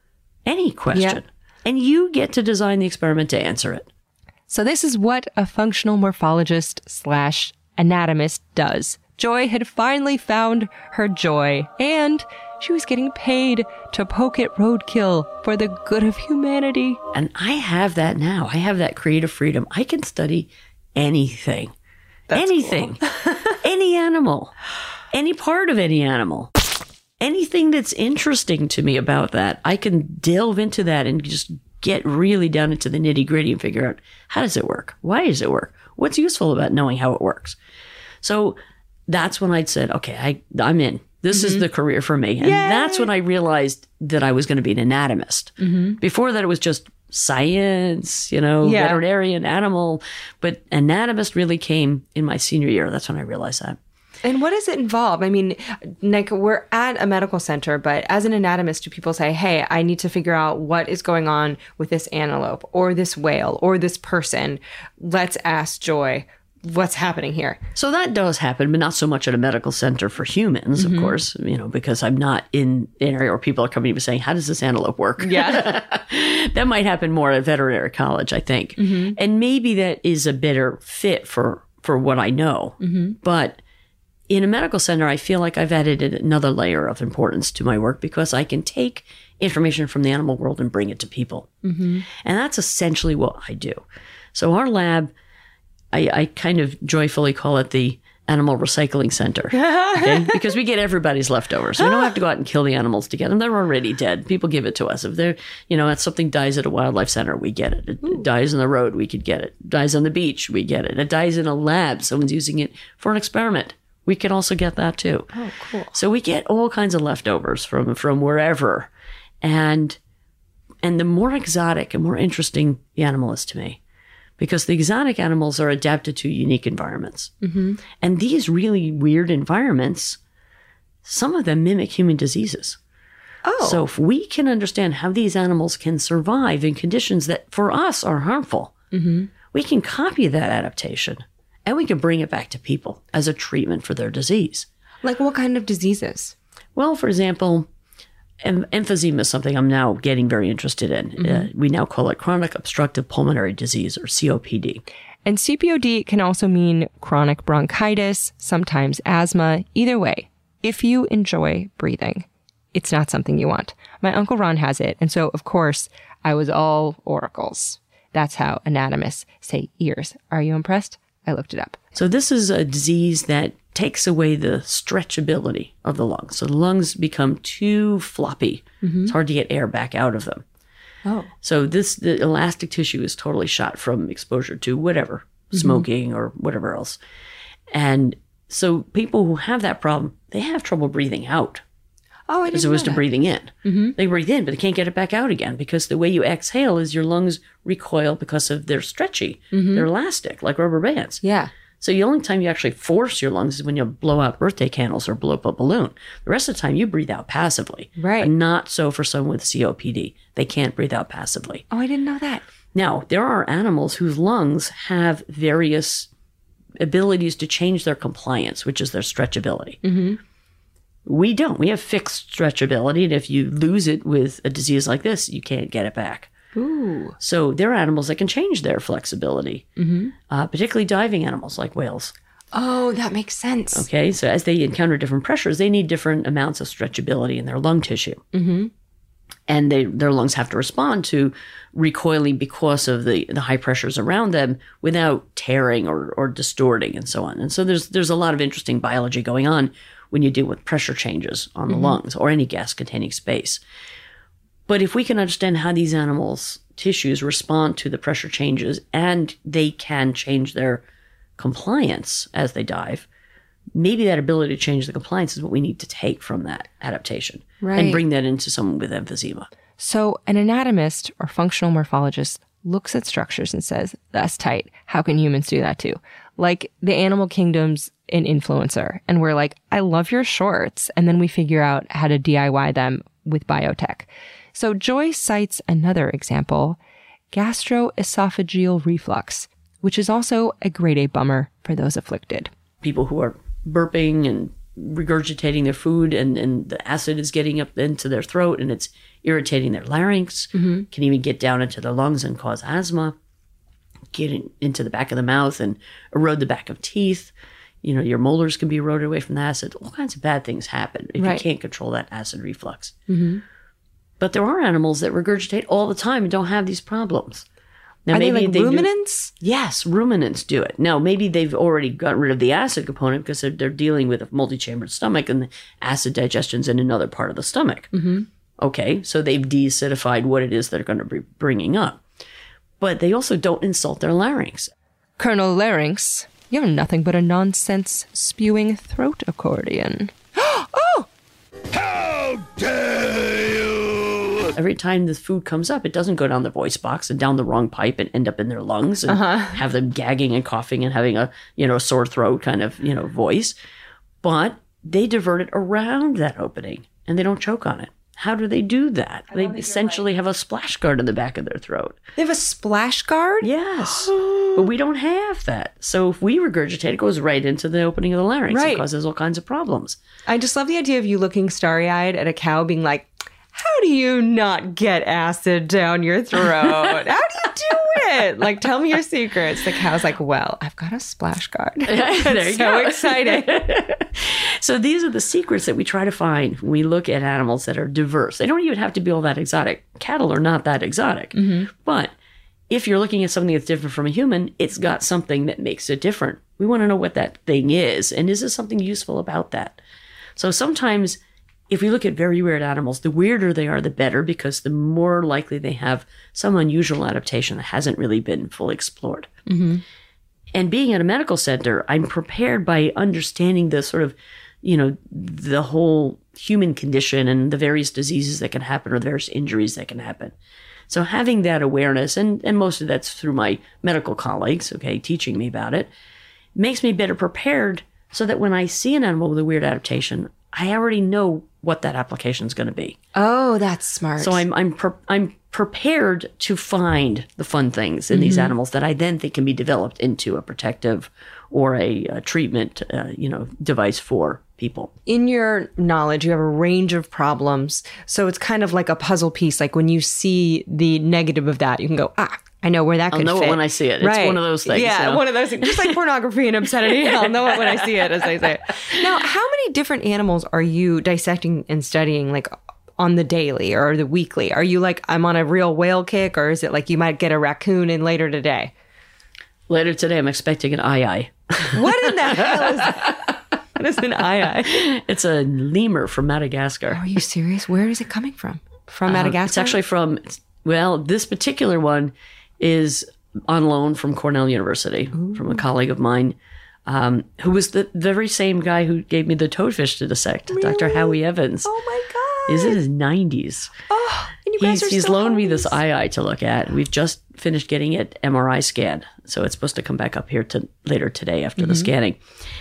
any question, yeah. and you get to design the experiment to answer it. So this is what a functional morphologist slash anatomist does. Joy had finally found her joy, and she was getting paid to poke at roadkill for the good of humanity. And I have that now. I have that creative freedom. I can study anything. That's anything. Cool. Any animal. Any part of any animal. Anything that's interesting to me about that, I can delve into that and just get really down into the nitty-gritty and figure out, how does it work? Why does it work? What's useful about knowing how it works? So that's when I'd said, okay, I, I'm in. This mm-hmm. is the career for me. And Yay! That's when I realized that I was going to be an anatomist. Mm-hmm. Before that, it was just science, you know, yeah. veterinarian, animal. But anatomist really came in my senior year. That's when I realized that. And what does it involve? I mean, like, we're at a medical center, but as an anatomist, do people say, hey, I need to figure out what is going on with this antelope or this whale or this person. Let's ask Joy what's happening here. So that does happen, but not so much at a medical center for humans, mm-hmm. of course, you know, because I'm not in an area where people are coming to me saying, how does this antelope work? Yeah. That might happen more at veterinary college, I think. Mm-hmm. And maybe that is a better fit for, for what I know. Mm-hmm. But in a medical center, I feel like I've added another layer of importance to my work because I can take information from the animal world and bring it to people. Mm-hmm. And that's essentially what I do. So our lab, I, I kind of joyfully call it the Animal Recycling Center, okay? Because we get everybody's leftovers. We don't have to go out and kill the animals to get them. They're already dead. People give it to us. If they're, you know, if something dies at a wildlife center, we get it. It, it dies on the road, we could get it. It dies on the beach, we get it. It dies in a lab. Someone's using it for an experiment. We can also get that too. Oh, cool. So we get all kinds of leftovers from, from wherever. And, and the more exotic and more interesting the animal is to me, because the exotic animals are adapted to unique environments. Mm-hmm. And these really weird environments, some of them mimic human diseases. Oh. So if we can understand how these animals can survive in conditions that for us are harmful, mm-hmm. we can copy that adaptation and we can bring it back to people as a treatment for their disease. Like what kind of diseases? Well, for example, em- emphysema is something I'm now getting very interested in. Mm-hmm. Uh, we now call it chronic obstructive pulmonary disease, or C O P D. And C P O D can also mean chronic bronchitis, sometimes asthma. Either way, if you enjoy breathing, it's not something you want. My Uncle Ron has it, and so, of course, I was all oracles. That's how anatomists say ears. Are you impressed? I looked it up. So this is a disease that takes away the stretchability of the lungs. So the lungs become too floppy. Mm-hmm. It's hard to get air back out of them. Oh. So this, the elastic tissue is totally shot from exposure to whatever, mm-hmm. smoking or whatever else. And so people who have that problem, they have trouble breathing out. Oh, I didn't as opposed know to that. breathing in. Mm-hmm. They breathe in, but they can't get it back out again because the way you exhale is your lungs recoil because of they're stretchy. Mm-hmm. They're elastic, like rubber bands. Yeah. So the only time you actually force your lungs is when you blow out birthday candles or blow up a balloon. The rest of the time, you breathe out passively. Right. And not so for someone with C O P D. They can't breathe out passively. Oh, I didn't know that. Now, there are animals whose lungs have various abilities to change their compliance, which is their stretchability. Mm-hmm. We don't. We have fixed stretchability, and if you lose it with a disease like this, you can't get it back. Ooh. So there are animals that can change their flexibility, mm-hmm. uh, particularly diving animals like whales. Oh, that makes sense. Okay, so as they encounter different pressures, they need different amounts of stretchability in their lung tissue. Mm-hmm. And they, their lungs have to respond to recoiling because of the, the high pressures around them without tearing or, or distorting and so on. And so there's there's a lot of interesting biology going on when you deal with pressure changes on the mm-hmm. lungs or any gas-containing space. But if we can understand how these animals' tissues respond to the pressure changes and they can change their compliance as they dive, maybe that ability to change the compliance is what we need to take from that adaptation right. and bring that into someone with emphysema. So an anatomist or functional morphologist looks at structures and says, that's tight. How can humans do that too? Like the animal kingdom's an influencer and we're like, I love your shorts. And then we figure out how to D I Y them with biotech. So Joy cites another example, gastroesophageal reflux, which is also a grade A bummer for those afflicted. People who are burping and regurgitating their food and, and the acid is getting up into their throat and it's irritating their larynx, mm-hmm. can even get down into their lungs and cause asthma, get in, into the back of the mouth and erode the back of teeth. You know, your molars can be eroded away from the acid. All kinds of bad things happen if right. you can't control that acid reflux. Mm-hmm. But there are animals that regurgitate all the time and don't have these problems. Now, Are maybe they like they ruminants? Do, yes, ruminants do it. Now, maybe they've already got rid of the acid component because they're, they're dealing with a multi-chambered stomach and the acid digestion's in another part of the stomach. Mm-hmm. Okay, so they've de-acidified what it is they're going to be bringing up. But they also don't insult their larynx. Colonel Larynx, you're nothing but a nonsense-spewing throat accordion. Oh! How dare you! Every time the food comes up, it doesn't go down the voice box and down the wrong pipe and end up in their lungs and uh-huh. have them gagging and coughing and having a, you know, sore throat kind of, you know, voice. But they divert it around that opening and they don't choke on it. How do they do that? They essentially have a splash guard in the back of their throat. They have a splash guard? Yes. But we don't have that. So if we regurgitate, it goes right into the opening of the larynx. Right. It causes all kinds of problems. I just love the idea of you looking starry-eyed at a cow being like, how do you not get acid down your throat? How do you do it? Like, tell me your secrets. The cow's like, well, I've got a splash guard. There you so go. exciting. So these are the secrets that we try to find when we look at animals that are diverse. They don't even have to be all that exotic. Cattle are not that exotic. Mm-hmm. But if you're looking at something that's different from a human, it's got something that makes it different. We want to know what that thing is. And is there something useful about that? So sometimes if we look at very weird animals, the weirder they are, the better, because the more likely they have some unusual adaptation that hasn't really been fully explored. Mm-hmm. And being at a medical center, I'm prepared by understanding the sort of, you know, the whole human condition and the various diseases that can happen or the various injuries that can happen. So having that awareness, and, and most of that's through my medical colleagues, okay, teaching me about it, makes me better prepared so that when I see an animal with a weird adaptation, I already know what that application is going to be. Oh, that's smart. So I'm I'm pre- I'm prepared to find the fun things in mm-hmm. these animals that I then think can be developed into a protective or a, a treatment, uh, you know, device for people. In your knowledge, you have a range of problems. So it's kind of like a puzzle piece. Like when you see the negative of that, you can go, ah, I know where that I'll could fit. know it when I see it. Right. It's one of those things. Yeah, you know? one of those things. Just like pornography and obscenity. I'll know it when I see it, as they say. Now, how many different animals are you dissecting and studying, like, on the daily or the weekly? Are you like, I'm on a real whale kick, or is it like you might get a raccoon in later today? Later today, I'm expecting an aye-aye. What in the hell is that? What is an aye-aye? It's a lemur from Madagascar. Are you serious? Where is it coming from? From Madagascar? Uh, it's actually from, well, this particular one is on loan from Cornell University, Ooh. From a colleague of mine, um, who was the very same guy who gave me the toadfish to dissect, really? Doctor Howie Evans. Oh my God. He's in his nineties. Oh, and you guys he's, are He's still loaned homies. me this aye-aye to look at. We've just finished getting it M R I scanned. So it's supposed to come back up here to later today after mm-hmm. the scanning.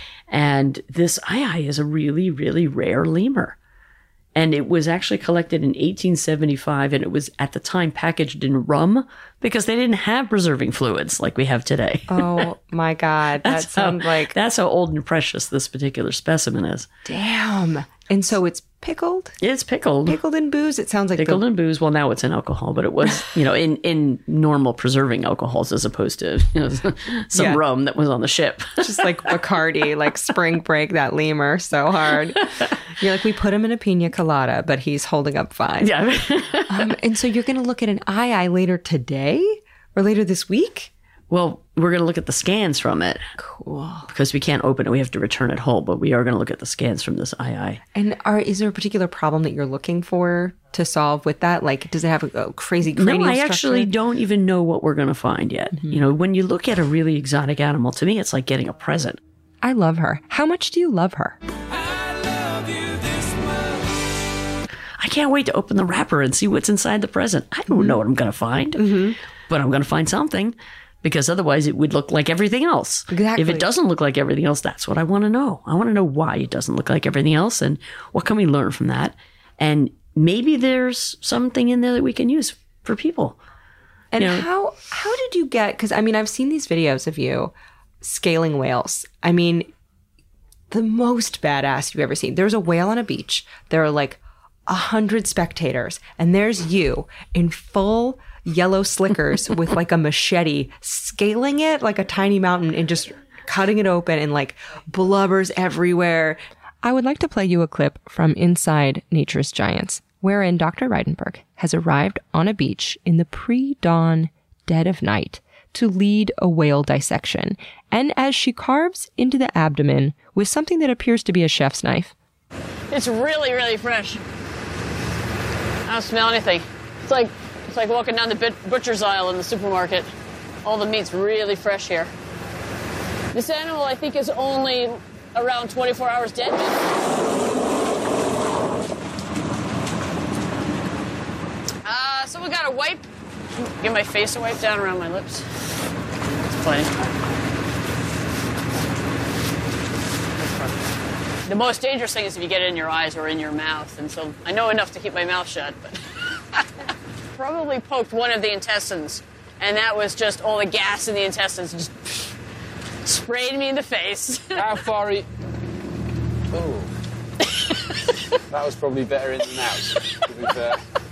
And this aye-aye is a really, really rare lemur. And it was actually collected in eighteen seventy-five, and it was at the time packaged in rum because they didn't have preserving fluids like we have today. Oh my God. That sounds like... That's how old and precious this particular specimen is. Damn. And so it's pickled? It's pickled. Pickled in booze? It sounds like... Pickled the... in booze. Well, now it's in alcohol, but it was, you know, in, in normal preserving alcohols as opposed to, you know, some yeah. rum that was on the ship. Just like Bacardi, like spring break that lemur so hard. You're like, we put him in a pina colada, but he's holding up fine. Yeah. um, and so you're going to look at an aye-aye later today or later this week? Well, we're going to look at the scans from it. Cool. Because we can't open it. We have to return it whole, but we are going to look at the scans from this aye-aye. And are is there a particular problem that you're looking for to solve with that? Like, does it have a, a crazy cranial No, I structure? actually don't even know what we're going to find yet. Mm-hmm. You know, when you look at a really exotic animal, to me, it's like getting a present. I love her. How much do you love her? I can't wait to open the wrapper and see what's inside the present. I don't mm-hmm. know what I'm going to find, mm-hmm. but I'm going to find something. Because otherwise it would look like everything else. Exactly. If it doesn't look like everything else, that's what I want to know. I want to know why it doesn't look like everything else and what can we learn from that. And maybe there's something in there that we can use for people. And you know, how how did you get, because I mean, I've seen these videos of you scaling whales. I mean, the most badass you've ever seen. There's a whale on a beach. There are like a hundred spectators, and there's you in full yellow slickers with like a machete, scaling it like a tiny mountain and just cutting it open, and like blubbers everywhere. I would like to play you a clip from Inside Nature's Giants, wherein Doctor Reidenberg has arrived on a beach in the pre-dawn dead of night to lead a whale dissection. And as she carves into the abdomen with something that appears to be a chef's knife. It's really, really fresh. I don't smell anything. It's like it's like walking down the bit- butcher's aisle in the supermarket. All the meat's really fresh here. This animal, I think, is only around twenty-four hours dead. Uh, so we got a wipe. Get my face a wipe down around my lips. It's plenty. The most dangerous thing is if you get it in your eyes or in your mouth, and so I know enough to keep my mouth shut, but probably poked one of the intestines, and that was just all the gas in the intestines just sprayed me in the face. How far are you? Oh. That was probably better in than out, to be fair.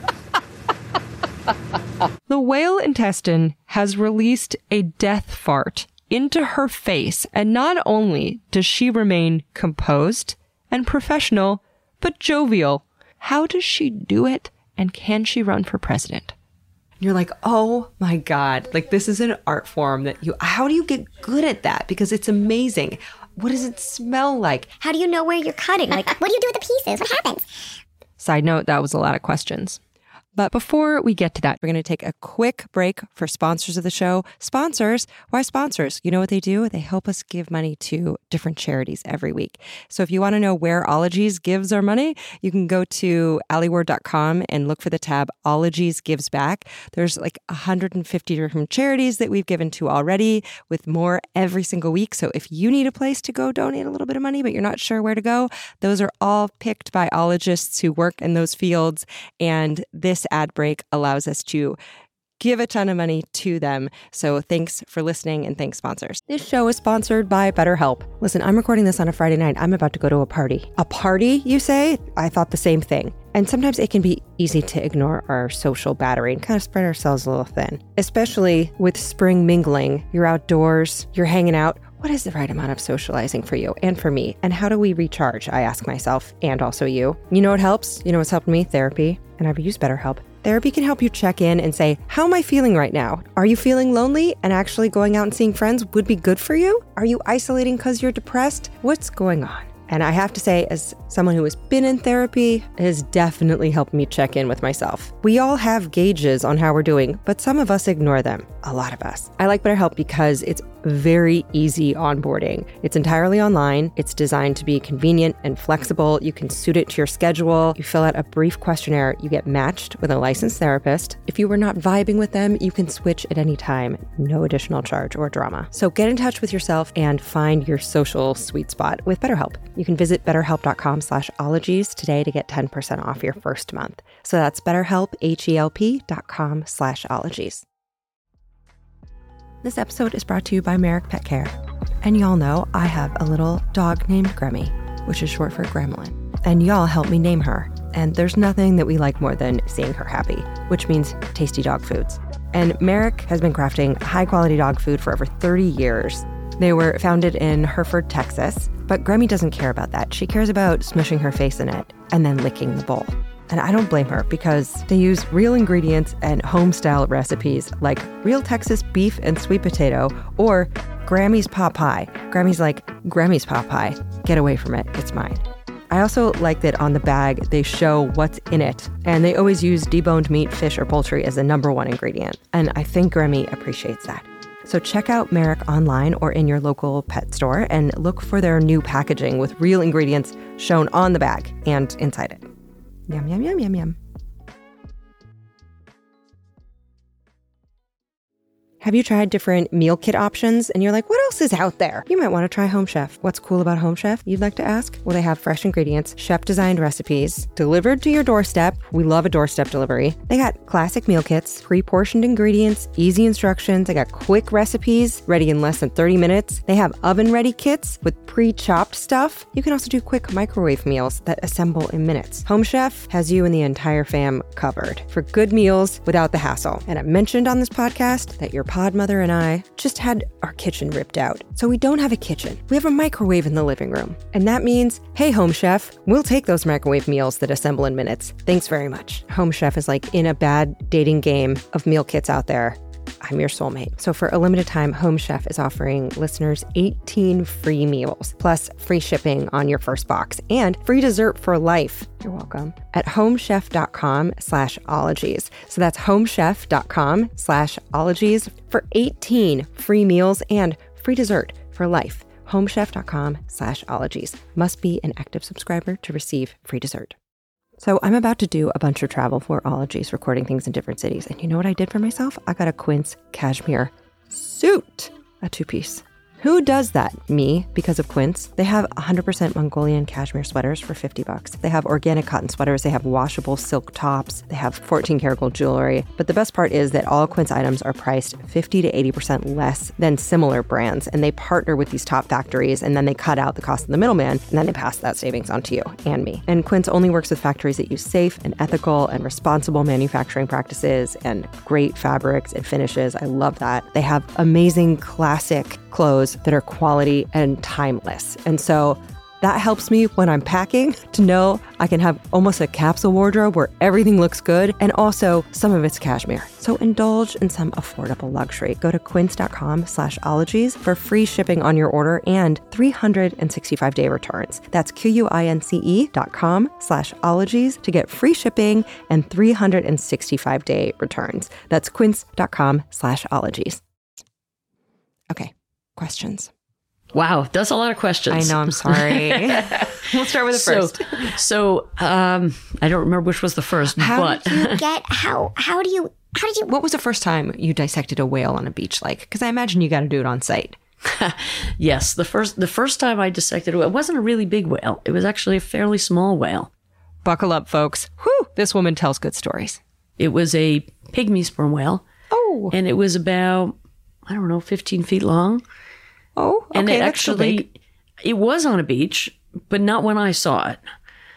The whale intestine has released a death fart into her face, and not only does she remain composed and professional, but jovial. How does she do it, and can she run for president? You're like, oh my God, like this is an art form that you, how do you get good at that? Because it's amazing. What does it smell like? How do you know where you're cutting? Like, what do you do with the pieces? What happens? Side note, that was a lot of questions. But before we get to that, we're going to take a quick break for sponsors of the show. Sponsors? Why sponsors? You know what they do? They help us give money to different charities every week. So if you want to know where Ologies gives our money, you can go to ali ward dot com and look for the tab Ologies Gives Back. There's like one hundred fifty different charities that we've given to already, with more every single week. So if you need a place to go donate a little bit of money, but you're not sure where to go, those are all picked by ologists who work in those fields. And this ad break allows us to give a ton of money to them. So thanks for listening, and thanks, sponsors. This show is sponsored by BetterHelp. Listen, I'm recording this on a Friday night. I'm about to go to a party. A party, you say? I thought the same thing. And sometimes it can be easy to ignore our social battery and kind of spread ourselves a little thin, especially with spring mingling. You're outdoors, you're hanging out. What is the right amount of socializing for you and for me? And how do we recharge? I ask myself, and also you. You know what helps? You know what's helped me? Therapy. And I've used BetterHelp. Therapy can help you check in and say, how am I feeling right now? Are you feeling lonely and actually going out and seeing friends would be good for you? Are you isolating because you're depressed? What's going on? And I have to say, as someone who has been in therapy, it has definitely helped me check in with myself. We all have gauges on how we're doing, but some of us ignore them. A lot of us. I like BetterHelp because it's very easy onboarding. It's entirely online. It's designed to be convenient and flexible. You can suit it to your schedule. You fill out a brief questionnaire. You get matched with a licensed therapist. If you were not vibing with them, you can switch at any time. No additional charge or drama. So get in touch with yourself and find your social sweet spot with BetterHelp. You can visit betterhelp.com slash ologies today to get ten percent off your first month. So that's betterhelp, H-E-L-P dot com slash ologies. This episode is brought to you by Merrick Pet Care. And y'all know I have a little dog named Gremmy, which is short for Gremlin. And y'all helped me name her. And there's nothing that we like more than seeing her happy, which means tasty dog foods. And Merrick has been crafting high-quality dog food for over thirty years. They were founded in Hereford, Texas, but Gremmy doesn't care about that. She cares about smushing her face in it and then licking the bowl. And I don't blame her, because they use real ingredients and home-style recipes like real Texas beef and sweet potato, or Grammy's pot pie. Grammy's like, Grammy's pot pie. Get away from it. It's mine. I also like that on the bag, they show what's in it. And they always use deboned meat, fish, or poultry as the number one ingredient. And I think Grammy appreciates that. So check out Merrick online or in your local pet store and look for their new packaging with real ingredients shown on the bag and inside it. Yum, yum, yum, yum, yum. Have you tried different meal kit options and you're like, what else is out there? You might want to try Home Chef. What's cool about Home Chef, you'd like to ask? Well, they have fresh ingredients, chef-designed recipes, delivered to your doorstep. We love a doorstep delivery. They got classic meal kits, pre-portioned ingredients, easy instructions. They got quick recipes, ready in less than thirty minutes. They have oven-ready kits with pre-chopped stuff. You can also do quick microwave meals that assemble in minutes. Home Chef has you and the entire fam covered for good meals without the hassle. And I mentioned on this podcast that your pod mother and I just had our kitchen ripped out. So we don't have a kitchen. We have a microwave in the living room. And that means, hey, Home Chef, we'll take those microwave meals that assemble in minutes. Thanks very much. Home Chef is like in a bad dating game of meal kits out there. I'm your soulmate. So for a limited time, Home Chef is offering listeners eighteen free meals, plus free shipping on your first box and free dessert for life. You're welcome. At homechef.com slash ologies. So that's homechef.com slash ologies for eighteen free meals and free dessert for life. homechef.com slash ologies. Must be an active subscriber to receive free dessert. So I'm about to do a bunch of travel for Ologies, recording things in different cities. And you know what I did for myself? I got a Quince cashmere suit, a two-piece. Who does that? Me, because of Quince. They have one hundred percent Mongolian cashmere sweaters for fifty bucks. They have organic cotton sweaters. They have washable silk tops. They have fourteen karat gold jewelry. But the best part is that all Quince items are priced fifty to eighty percent less than similar brands. And they partner with these top factories, and then they cut out the cost of the middleman, and then they pass that savings on to you and me. And Quince only works with factories that use safe and ethical and responsible manufacturing practices and great fabrics and finishes. I love that. They have amazing classic clothes that are quality and timeless. And so that helps me when I'm packing to know I can have almost a capsule wardrobe where everything looks good and also some of it's cashmere. So indulge in some affordable luxury. Go to quince.com slash ologies for free shipping on your order and three hundred sixty-five day returns. That's Q-U-I-N-C-E dot com slash ologies to get free shipping and three hundred sixty-five day returns. That's quince.com slash ologies. Okay. Questions. Wow, that's a lot of questions. I know, I'm sorry. We'll start with the so, first. So, um, I don't remember which was the first, How but Did you get how? How do you? How did you? What was the first time you dissected a whale on a beach like? Because I imagine you got to do it on site. yes, the first the first time I dissected a whale, it wasn't a really big whale. It was actually a fairly small whale. Buckle up, folks. Whew, this woman tells good stories. It was a pygmy sperm whale. Oh. And it was about, I don't know, fifteen feet long. Oh, okay, and it that's actually, so big. It was on a beach, but not when I saw it.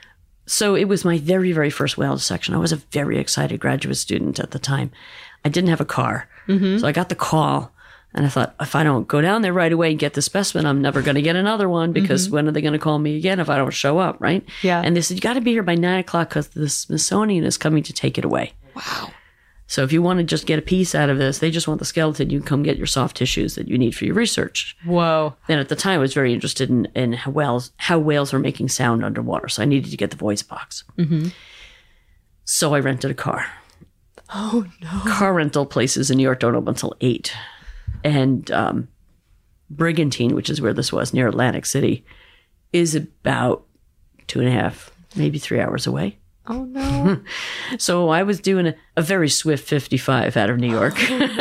So it was my very, very first whale dissection. I was a very excited graduate student at the time. I didn't have a car. Mm-hmm. So I got the call and I thought, if I don't go down there right away and get the specimen, I'm never going to get another one because mm-hmm. when are they going to call me again if I don't show up, right? Yeah. And they said, you got to be here by nine o'clock because the Smithsonian is coming to take it away. Wow. So if you want to just get a piece out of this, they just want the skeleton, you can come get your soft tissues that you need for your research. Whoa. And at the time, I was very interested in, in how, whales, how whales were making sound underwater. So I needed to get the voice box. Mm-hmm. So I rented a car. Oh, no. Car rental places in New York don't open until eight. And um, Brigantine, which is where this was, near Atlantic City, is about two and a half, maybe three hours away. Oh, no. So I was doing a, a very swift fifty-five out of New York.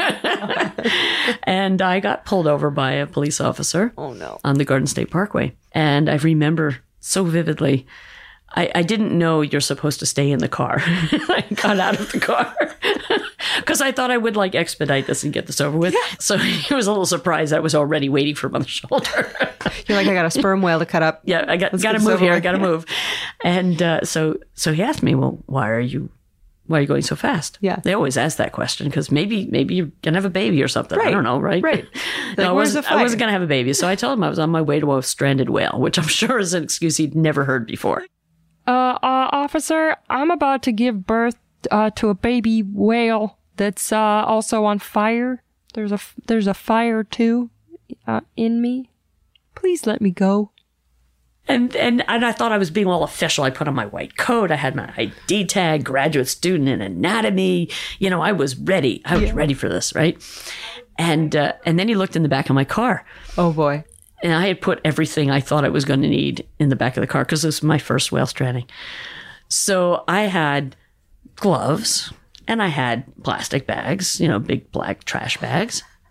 And I got pulled over by a police officer oh, no. on the Garden State Parkway. And I remember so vividly, I, I didn't know you're supposed to stay in the car. I got out of the car because I thought I would like expedite this and get this over with. Yeah. So he was a little surprised I was already waiting for him on the shoulder. You're like, I got a sperm whale to cut up. Yeah, I got got to move here. I got to move. And uh, so so he asked me, well, why are you why are you going so fast? Yeah. They always ask that question because maybe maybe you're gonna have a baby or something. Right. I don't know, right? Right. no, like, I where's the wasn't, fire? I wasn't gonna have a baby, so I told him I was on my way to a stranded whale, which I'm sure is an excuse he'd never heard before. Uh, uh, officer, I'm about to give birth uh, to a baby whale that's uh, also on fire. There's a there's a fire too uh, in me. Please let me go. And, and and I thought I was being all official. I put on my white coat. I had my I D tag, graduate student in anatomy. You know, I was ready. I was yeah. ready for this, right? And uh, and then he looked in the back of my car. Oh boy. And I had put everything I thought I was going to need in the back of the car because this was my first whale stranding. So I had gloves and I had plastic bags, you know, big black trash bags.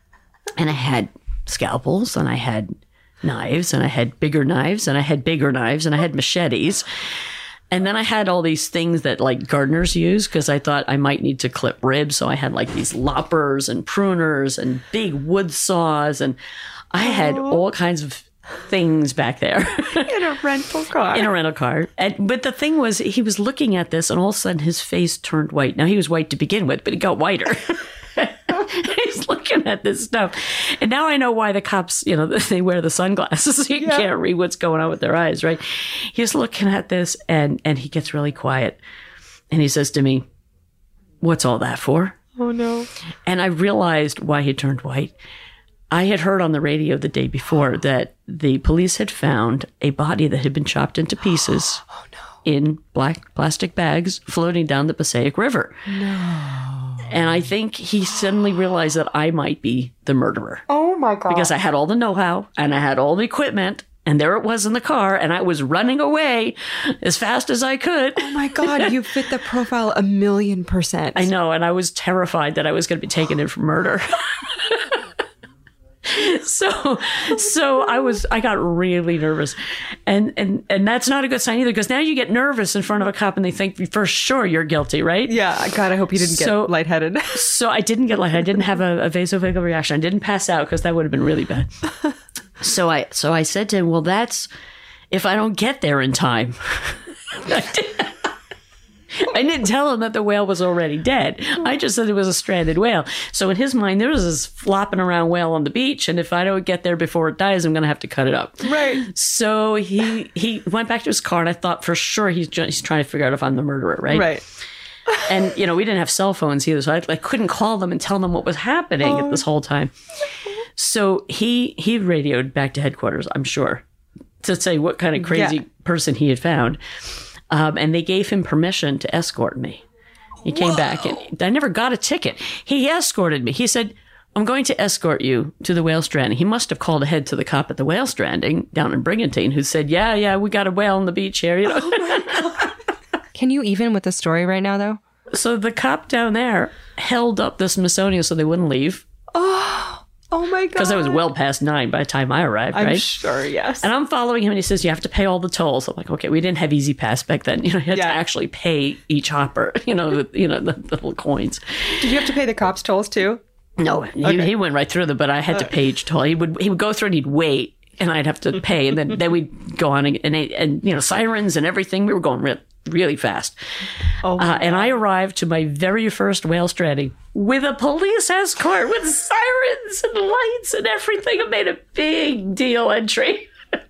And I had scalpels, and I had knives, and I had bigger knives, and I had bigger knives, and I had machetes. And then I had all these things that like gardeners use because I thought I might need to clip ribs. So I had like these loppers and pruners and big wood saws. And I had all kinds of things back there. In a rental car. In a rental car. And, but the thing was, he was looking at this and all of a sudden his face turned white. Now he was white to begin with, but it got whiter. He's looking at this stuff. And now I know why the cops, you know, they wear the sunglasses so you yeah. can't read what's going on with their eyes, right? He's looking at this and, and he gets really quiet. And he says to me, "What's all that for?" Oh, no. And I realized why he turned white. I had heard on the radio the day before that the police had found a body that had been chopped into pieces oh, no. in black plastic bags floating down the Passaic River. No. And I think he suddenly realized that I might be the murderer. Oh, my God. Because I had all the know-how and I had all the equipment. And there it was in the car. And I was running away as fast as I could. Oh, my God. You fit the profile a million percent. I know. And I was terrified that I was going to be taken in for murder. So, so I was, I got really nervous, and, and, and that's not a good sign either, because now you get nervous in front of a cop and they think for sure you're guilty, right? Yeah. God, I hope you didn't so, get lightheaded. So I didn't get lightheaded. I didn't have a, a vasovagal reaction. I didn't pass out because that would have been really bad. So I, so I said to him, "Well, that's if I don't get there in time." I did. I didn't tell him that the whale was already dead. I just said it was a stranded whale. So in his mind, there was this flopping around whale on the beach, and if I don't get there before it dies, I'm going to have to cut it up. Right. So he he went back to his car, and I thought for sure he's just, he's trying to figure out if I'm the murderer, right? Right. And, you know, we didn't have cell phones either, so I, I couldn't call them and tell them what was happening oh. at this whole time. So he he radioed back to headquarters, I'm sure, to say what kind of crazy yeah. person he had found. Um, and they gave him permission to escort me. He came Whoa. back, and I never got a ticket. He escorted me. He said, "I'm going to escort you to the whale stranding." He must have called ahead to the cop at the whale stranding down in Brigantine, who said, yeah, yeah, we got a whale on the beach here. You know? Oh my God. Can you even with the story right now, though? So the cop down there held up the Smithsonian so they wouldn't leave. Oh. Oh, my God. Because I was well past nine by the time I arrived, right? I'm sure, yes. And I'm following him, and he says, "You have to pay all the tolls." I'm like, okay, we didn't have Easy Pass back then. You know, you had yeah. to actually pay each hopper, you know, the, you know, the, the little coins. Did you have to pay the cops tolls, too? No, he, okay. he went right through them, but I had to pay each toll. He would he would go through and he'd wait, and I'd have to pay, and then, then we'd go on, and, and, and, you know, sirens and everything. We were going real really fast. Oh, uh, and I arrived to my very first whale stranding with a police escort with sirens and lights and everything. I made a big deal entry.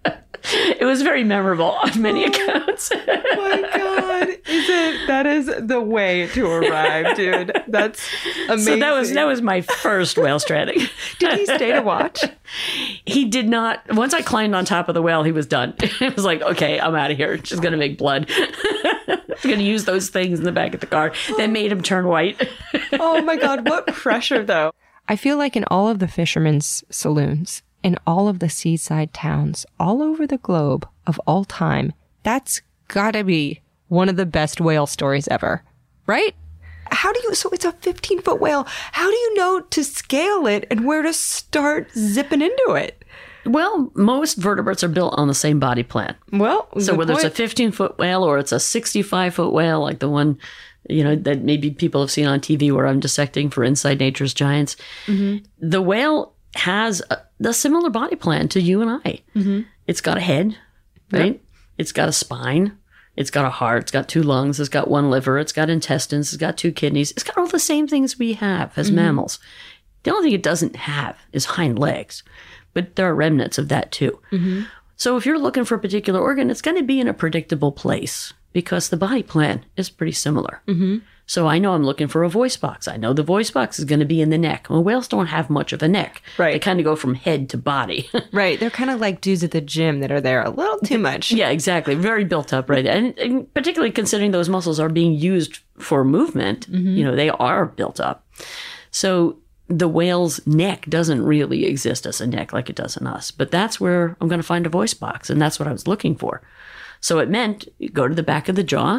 It was very memorable on many oh, accounts. Oh my God. Is it, that is the way to arrive, dude. That's amazing. So that was that was my first whale stranding. Did he stay to watch? He did not. Once I climbed on top of the whale, he was done. It was like, okay, I'm out of here. Just going to make blood. I'm going to use those things in the back of the car. That made him turn white. Oh my God. What pressure, though. I feel like in all of the fishermen's saloons, in all of the seaside towns all over the globe of all time, that's gotta be one of the best whale stories ever, right? How do you, so it's a fifteen foot whale. How do you know to scale it and where to start zipping into it? Well, most vertebrates are built on the same body plan. Well, so whether point. it's a fifteen foot whale or it's a sixty-five foot whale, like the one, you know, that maybe people have seen on T V where I'm dissecting for Inside Nature's Giants, mm-hmm. the whale has a, a similar body plan to you and I. Mm-hmm. It's got a head, right? Yep. It's got a spine. It's got a heart. It's got two lungs. It's got one liver. It's got intestines. It's got two kidneys. It's got all the same things we have as mm-hmm. mammals. The only thing it doesn't have is hind legs, but there are remnants of that too. Mm-hmm. So if you're looking for a particular organ, it's going to be in a predictable place because the body plan is pretty similar. Mm-hmm. So I know I'm looking for a voice box. I know the voice box is going to be in the neck. Well, whales don't have much of a neck. Right. They kind of go from head to body. Right. They're kind of like dudes at the gym that are there a little too much. Yeah, exactly. Very built up, right? And, and particularly considering those muscles are being used for movement, mm-hmm. you know, they are built up. So the whale's neck doesn't really exist as a neck like it does in us. But that's where I'm going to find a voice box. And that's what I was looking for. So it meant you go to the back of the jaw.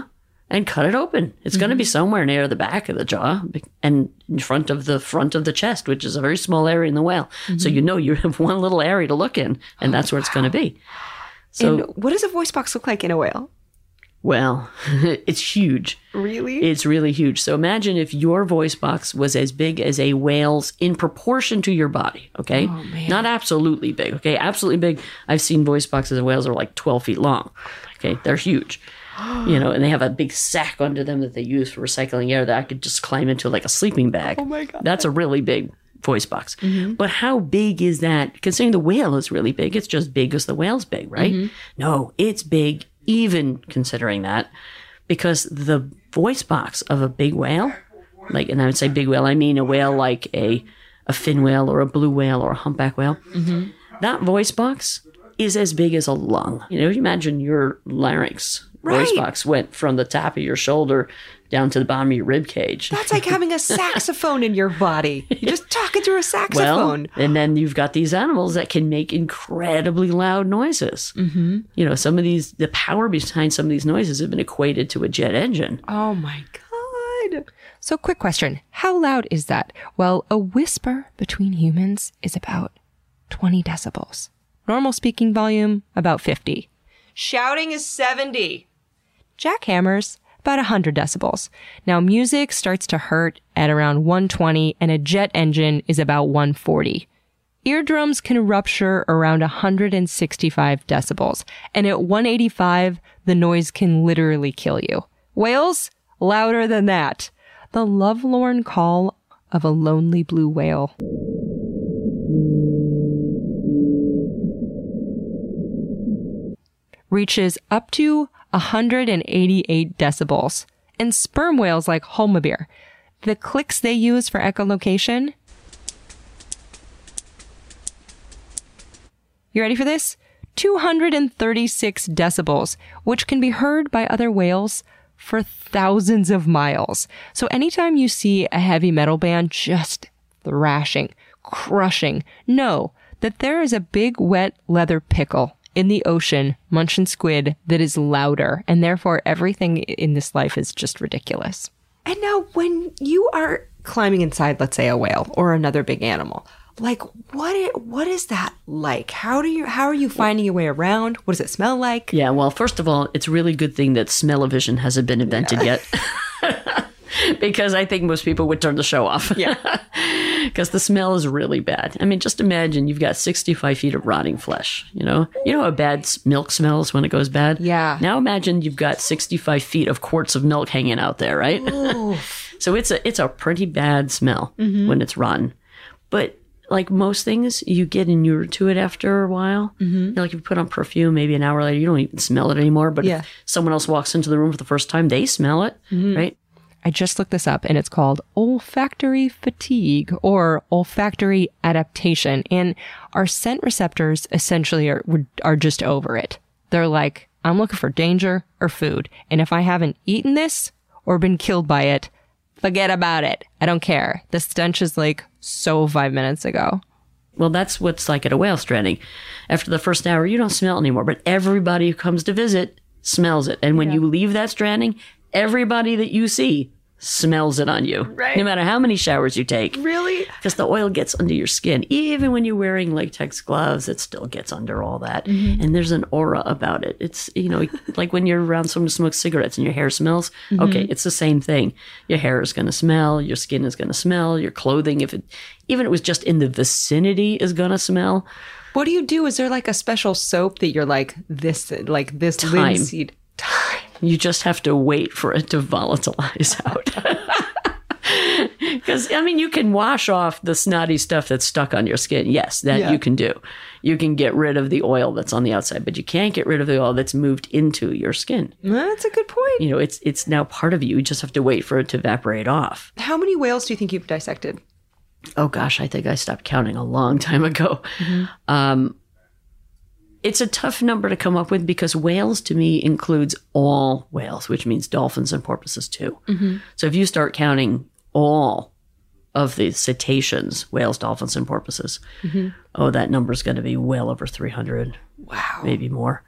and cut it open. It's mm-hmm. going to be somewhere near the back of the jaw and in front of the front of the chest, which is a very small area in the whale. Mm-hmm. So you know you have one little area to look in, and that's where it's going to be. So, and what does a voice box look like in a whale? Well, it's huge. Really? It's really huge. So imagine if your voice box was as big as a whale's in proportion to your body, okay? Oh, man. Not absolutely big, okay? Absolutely big. I've seen voice boxes of whales that are like twelve feet long, okay? They're huge. You know, and they have a big sack under them that they use for recycling air that I could just climb into like a sleeping bag. Oh, my God. That's a really big voice box. Mm-hmm. But how big is that? Considering the whale is really big, it's just big as the whale's big, right? Mm-hmm. No, it's big even considering that, because the voice box of a big whale, like, and I would say big whale, I mean a whale like a, a fin whale or a blue whale or a humpback whale, mm-hmm. that voice box is as big as a lung. You know, imagine your larynx right. voice box went from the top of your shoulder down to the bottom of your rib cage. That's like having a saxophone in your body. You're just talking through a saxophone. Well, and then you've got these animals that can make incredibly loud noises. Mm-hmm. You know, some of these, the power behind some of these noises have been equated to a jet engine. Oh my God. So quick question. How loud is that? Well, a whisper between humans is about twenty decibels. Normal speaking volume, about fifty. Shouting is seventy. Jackhammers, about one hundred decibels. Now, music starts to hurt at around one twenty, and a jet engine is about one forty. Eardrums can rupture around one hundred sixty-five decibels, and at one eighty-five, the noise can literally kill you. Whales? Louder than that. The lovelorn call of a lonely blue whale. Reaches up to one hundred eighty-eight decibels. And sperm whales like Holmebir, the clicks they use for echolocation. You ready for this? two hundred thirty-six decibels, which can be heard by other whales for thousands of miles. So anytime you see a heavy metal band just thrashing, crushing, know that there is a big wet leather pickle in the ocean, munching squid, that is louder, and therefore everything in this life is just ridiculous. And now when you are climbing inside, let's say, a whale or another big animal, like what is, what is that like? How do you how are you finding your way around? What does it smell like? Yeah, well, first of all, it's a really good thing that smell-o-vision hasn't been invented yeah. yet. Because I think most people would turn the show off. Yeah. Because the smell is really bad. I mean, just imagine you've got sixty-five feet of rotting flesh, you know? You know how bad milk smells when it goes bad? Yeah. Now imagine you've got sixty-five feet of quarts of milk hanging out there, right? So it's a it's a pretty bad smell mm-hmm. when it's rotten. But like most things, you get inured to it after a while. Mm-hmm. You know, like if you put on perfume, maybe an hour later, you don't even smell it anymore. But yeah. if someone else walks into the room for the first time, they smell it, mm-hmm. right? I just looked this up, and it's called olfactory fatigue or olfactory adaptation. And our scent receptors essentially are are just over it. They're like, I'm looking for danger or food. And if I haven't eaten this or been killed by it, forget about it. I don't care. The stench is like so five minutes ago. Well, that's what's like at a whale stranding. After the first hour, you don't smell anymore. But everybody who comes to visit smells it. And when yeah. you leave that stranding, everybody that you see smells it on you. Right. No matter how many showers you take. Really? Because the oil gets under your skin. Even when you're wearing latex gloves, it still gets under all that. Mm-hmm. And there's an aura about it. It's, you know, like when you're around someone who smokes cigarettes and your hair smells. Mm-hmm. Okay, it's the same thing. Your hair is going to smell. Your skin is going to smell. Your clothing, if it, even if it was just in the vicinity, is going to smell. What do you do? Is there like a special soap that you're like, this, like this Time. linseed? Time. You just have to wait for it to volatilize out. Because, I mean, you can wash off the snotty stuff that's stuck on your skin. Yes, that yeah. you can do. You can get rid of the oil that's on the outside, but you can't get rid of the oil that's moved into your skin. That's a good point. You know, it's it's now part of you. You just have to wait for it to evaporate off. How many whales do you think you've dissected? Oh, gosh, I think I stopped counting a long time ago. Mm-hmm. Um It's a tough number to come up with because whales to me includes all whales, which means dolphins and porpoises too. Mm-hmm. So if you start counting all of the cetaceans, whales, dolphins, and porpoises, mm-hmm. oh, that number is going to be well over three hundred. Wow. Maybe more.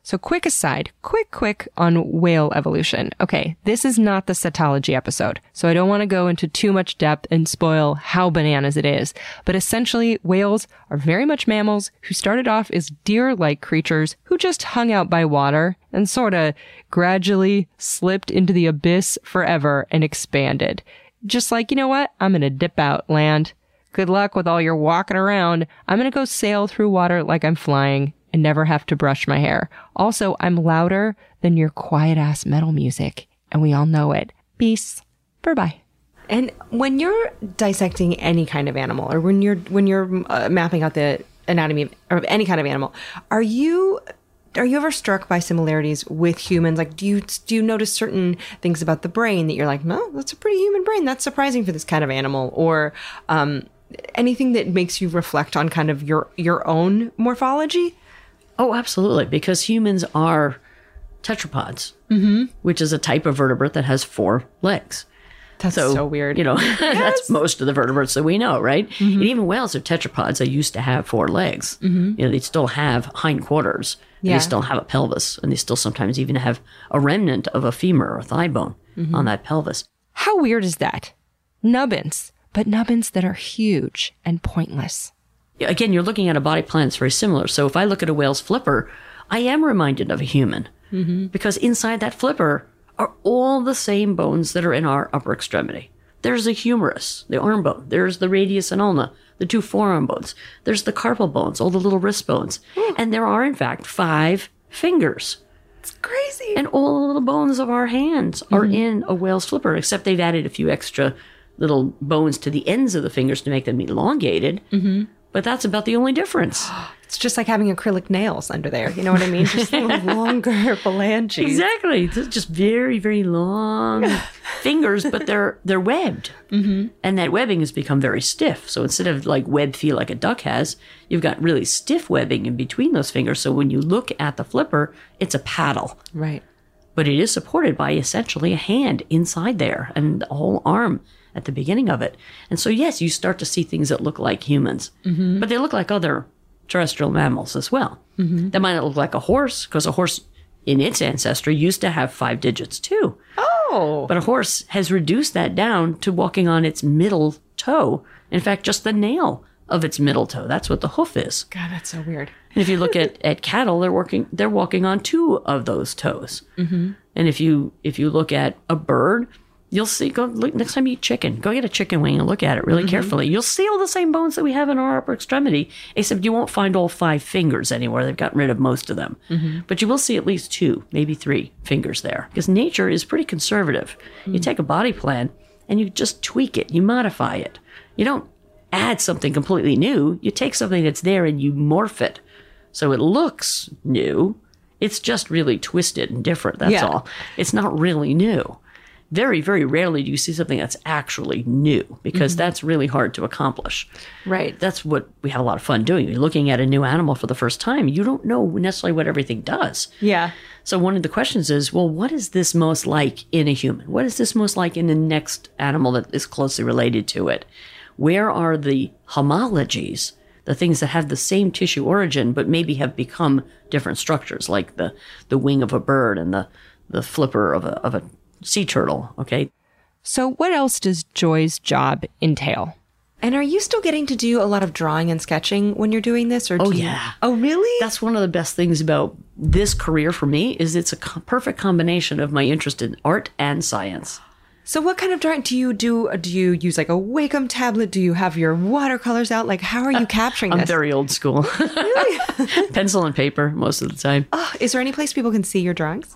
So quick aside, quick, quick on whale evolution. Okay, this is not the cetology episode, so I don't want to go into too much depth and spoil how bananas it is. But essentially, whales are very much mammals who started off as deer-like creatures who just hung out by water and sort of gradually slipped into the abyss forever and expanded. Just like, you know what? I'm going to dip out, land. Good luck with all your walking around. I'm going to go sail through water like I'm flying and never have to brush my hair. Also, I'm louder than your quiet-ass metal music, and we all know it. Peace. Bye-bye. And when you're dissecting any kind of animal, or when you're when you're uh, mapping out the anatomy of, of any kind of animal, are you are you ever struck by similarities with humans? Like, do you do you notice certain things about the brain that you're like, no, that's a pretty human brain. That's surprising for this kind of animal, or um, anything that makes you reflect on kind of your your own morphology? Oh, absolutely, because humans are tetrapods, mm-hmm. which is a type of vertebrate that has four legs. That's so, so weird. You know, yes. That's most of the vertebrates that we know, right? Mm-hmm. And even whales are tetrapods. They used to have four legs. Mm-hmm. You know, they still have hindquarters. Yeah. They still have a pelvis, and they still sometimes even have a remnant of a femur or thigh bone mm-hmm. on that pelvis. How weird is that? Nubbins, but nubbins that are huge and pointless. Again, you're looking at a body plan that's very similar. So if I look at a whale's flipper, I am reminded of a human mm-hmm. because inside that flipper are all the same bones that are in our upper extremity. There's the humerus, the arm bone. There's the radius and ulna, the two forearm bones. There's the carpal bones, all the little wrist bones. Mm. And there are, in fact, five fingers. It's crazy. And all the little bones of our hands are mm-hmm. in a whale's flipper, except they've added a few extra little bones to the ends of the fingers to make them elongated. Mm-hmm. But that's about the only difference. It's just like having acrylic nails under there. You know what I mean? Just longer phalanges. Exactly. It's just very, very long fingers, but they're they're webbed. Mm-hmm. And that webbing has become very stiff. So instead of like web feel like a duck has, you've got really stiff webbing in between those fingers. So when you look at the flipper, it's a paddle. Right. But it is supported by essentially a hand inside there and a whole arm at the beginning of it. And so, yes, you start to see things that look like humans, mm-hmm. but they look like other terrestrial mammals as well. Mm-hmm. They might not look like a horse, because a horse in its ancestry used to have five digits too. Oh. But a horse has reduced that down to walking on its middle toe. In fact, just the nail of its middle toe. That's what the hoof is. God, that's so weird. And if you look at, at cattle, they're working they're walking on two of those toes. Mm-hmm. And if you if you look at a bird, you'll see, go look next time you eat chicken, go get a chicken wing and look at it really mm-hmm. carefully. You'll see all the same bones that we have in our upper extremity, except you won't find all five fingers anywhere. They've gotten rid of most of them. Mm-hmm. But you will see at least two, maybe three fingers there, because nature is pretty conservative. Mm-hmm. You take a body plan and you just tweak it, you modify it. You don't add something completely new. You take something that's there and you morph it. So it looks new. It's just really twisted and different, that's yeah. all. It's not really new. Very, very rarely do you see something that's actually new, because mm-hmm. that's really hard to accomplish. Right. That's what we have a lot of fun doing. You're looking at a new animal for the first time. You don't know necessarily what everything does. Yeah. So one of the questions is, well, what is this most like in a human? What is this most like in the next animal that is closely related to it? Where are the homologies, the things that have the same tissue origin but maybe have become different structures, like the, the wing of a bird and the, the flipper of a of a sea turtle, okay? So what else does Joy's job entail? And are you still getting to do a lot of drawing and sketching when you're doing this? Or do oh, you... yeah. Oh, really? That's one of the best things about this career for me, is it's a co- perfect combination of my interest in art and science. So what kind of drawing do you do? Do you use like a Wacom tablet? Do you have your watercolors out? Like, how are you capturing I'm this? I'm very old school. Really? Pencil and paper most of the time. Oh, is there any place people can see your drawings?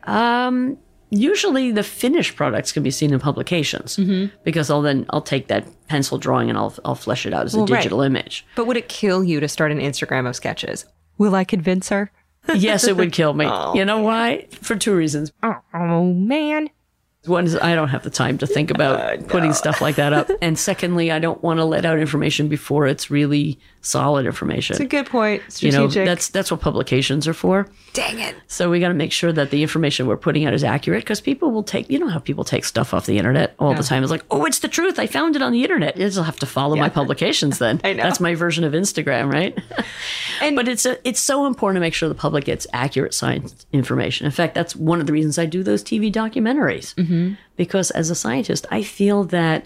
Um... Usually the finished products can be seen in publications, mm-hmm. because I'll then I'll take that pencil drawing and I'll I'll flesh it out as well, a digital right. image. But would it kill you to start an Instagram of sketches? Will I convince her? Yes, it would kill me. Oh. You know why? For two reasons. Oh, oh man. One is I don't have the time to think about uh, no. putting stuff like that up. And secondly, I don't want to let out information before it's really solid information. It's a good point. Strategic. You know, that's that's what publications are for. Dang it. So we got to make sure that the information we're putting out is accurate, because people will take, you know how people take stuff off the internet all yeah. the time. It's like, oh, it's the truth. I found it on the internet. You'll have to follow yeah. my publications then. I know. That's my version of Instagram, right? And but it's a, it's so important to make sure the public gets accurate science information. In fact, that's one of the reasons I do those T V documentaries. Mm-hmm. Because as a scientist, I feel that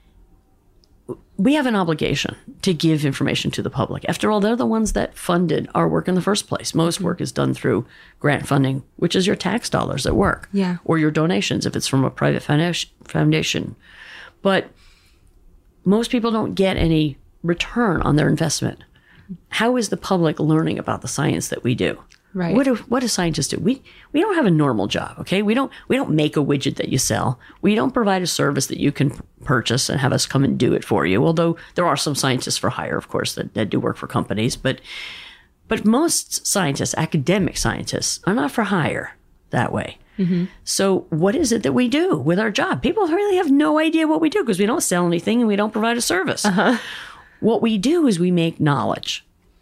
we have an obligation to give information to the public. After all, they're the ones that funded our work in the first place. Most work is done through grant funding, which is your tax dollars at work. Yeah. Or your donations if it's from a private foundation. But most people don't get any return on their investment. How is the public learning about the science that we do? Right. What do what do scientists do? We we don't have a normal job, okay? We don't we don't make a widget that you sell. We don't provide a service that you can purchase and have us come and do it for you. Although there are some scientists for hire, of course, that, that do work for companies, but but most scientists, academic scientists, are not for hire that way. Mm-hmm. So what is it that we do with our job? People really have no idea what we do because we don't sell anything and we don't provide a service. Uh-huh. What we do is we make knowledge.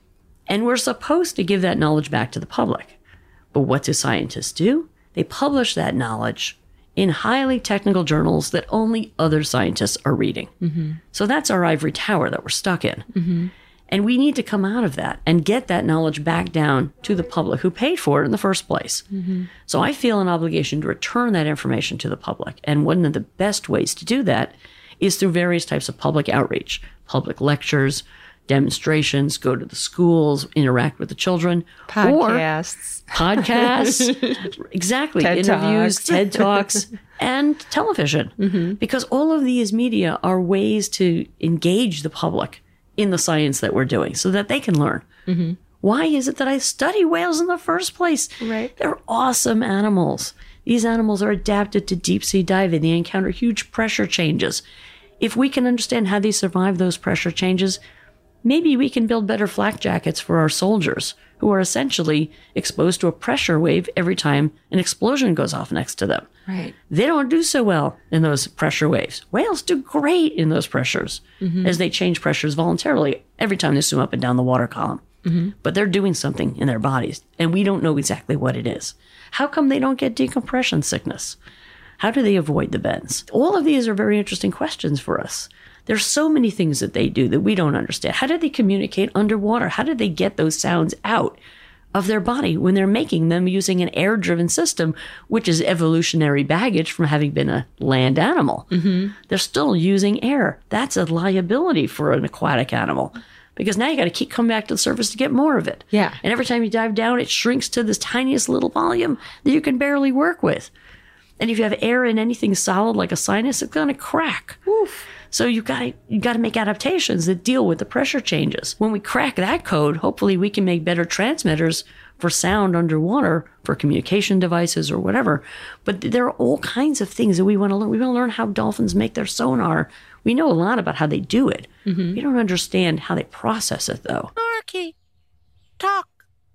And we're supposed to give that knowledge back to the public. But what do scientists do? They publish that knowledge in highly technical journals that only other scientists are reading. Mm-hmm. So that's our ivory tower that we're stuck in. Mm-hmm. And we need to come out of that and get that knowledge back down to the public who paid for it in the first place. Mm-hmm. So I feel an obligation to return that information to the public. And one of the best ways to do that is through various types of public outreach, public lectures, demonstrations, go to the schools, interact with the children. Podcasts. Or podcasts. Exactly. TED Interviews, Talks. TED Talks, and television. Mm-hmm. Because all of these media are ways to engage the public in the science that we're doing so that they can learn. Mm-hmm. Why is it that I study whales in the first place? Right. They're awesome animals. These animals are adapted to deep sea diving. They encounter huge pressure changes. If we can understand how they survive those pressure changes, maybe we can build better flak jackets for our soldiers who are essentially exposed to a pressure wave every time an explosion goes off next to them. Right. They don't do so well in those pressure waves. Whales do great in those pressures mm-hmm. as they change pressures voluntarily every time they swim up and down the water column. Mm-hmm. But they're doing something in their bodies, and we don't know exactly what it is. How come they don't get decompression sickness? How do they avoid the bends? All of these are very interesting questions for us. There's so many things that they do that we don't understand. How do they communicate underwater? How do they get those sounds out of their body when they're making them using an air-driven system, which is evolutionary baggage from having been a land animal? Mm-hmm. They're still using air. That's a liability for an aquatic animal because now you got to keep coming back to the surface to get more of it. Yeah. And every time you dive down, it shrinks to this tiniest little volume that you can barely work with. And if you have air in anything solid like a sinus, it's going to crack. Oof. So you got to you got to make adaptations that deal with the pressure changes. When we crack that code, hopefully we can make better transmitters for sound underwater, for communication devices or whatever. But there are all kinds of things that we want to learn. We want to learn how dolphins make their sonar. We know a lot about how they do it. Mm-hmm. We don't understand how they process it, though. Snorky, talk,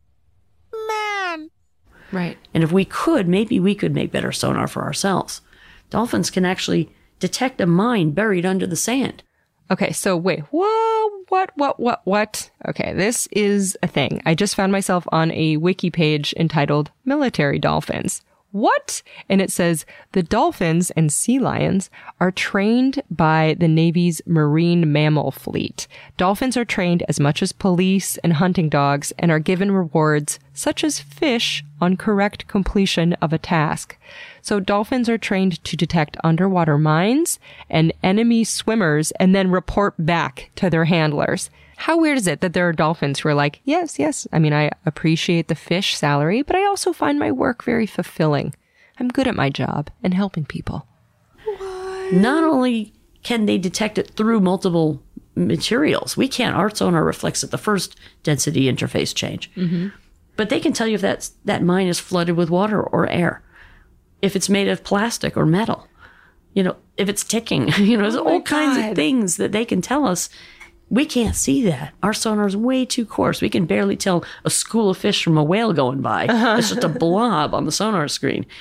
man. Right. And if we could, maybe we could make better sonar for ourselves. Dolphins can actually detect a mine buried under the sand. Okay, so wait, whoa, what, what, what, what? Okay, this is a thing. I just found myself on a wiki page entitled Military Dolphins. What? And it says, the dolphins and sea lions are trained by the Navy's Marine Mammal Fleet. Dolphins are trained as much as police and hunting dogs and are given rewards such as fish on correct completion of a task. So dolphins are trained to detect underwater mines and enemy swimmers and then report back to their handlers. How weird is it that there are dolphins who are like, yes, yes, I mean, I appreciate the fish salary, but I also find my work very fulfilling. I'm good at my job and helping people. What? Not only can they detect it through multiple materials, we can't. Our sonar reflects at the first density interface change. Mm-hmm. But they can tell you if that's, that mine is flooded with water or air, if it's made of plastic or metal, you know, if it's ticking, you know, there's oh all kinds God. of things that they can tell us. We can't see that. Our sonar is way too coarse. We can barely tell a school of fish from a whale going by. Uh-huh. It's just a blob on the sonar screen.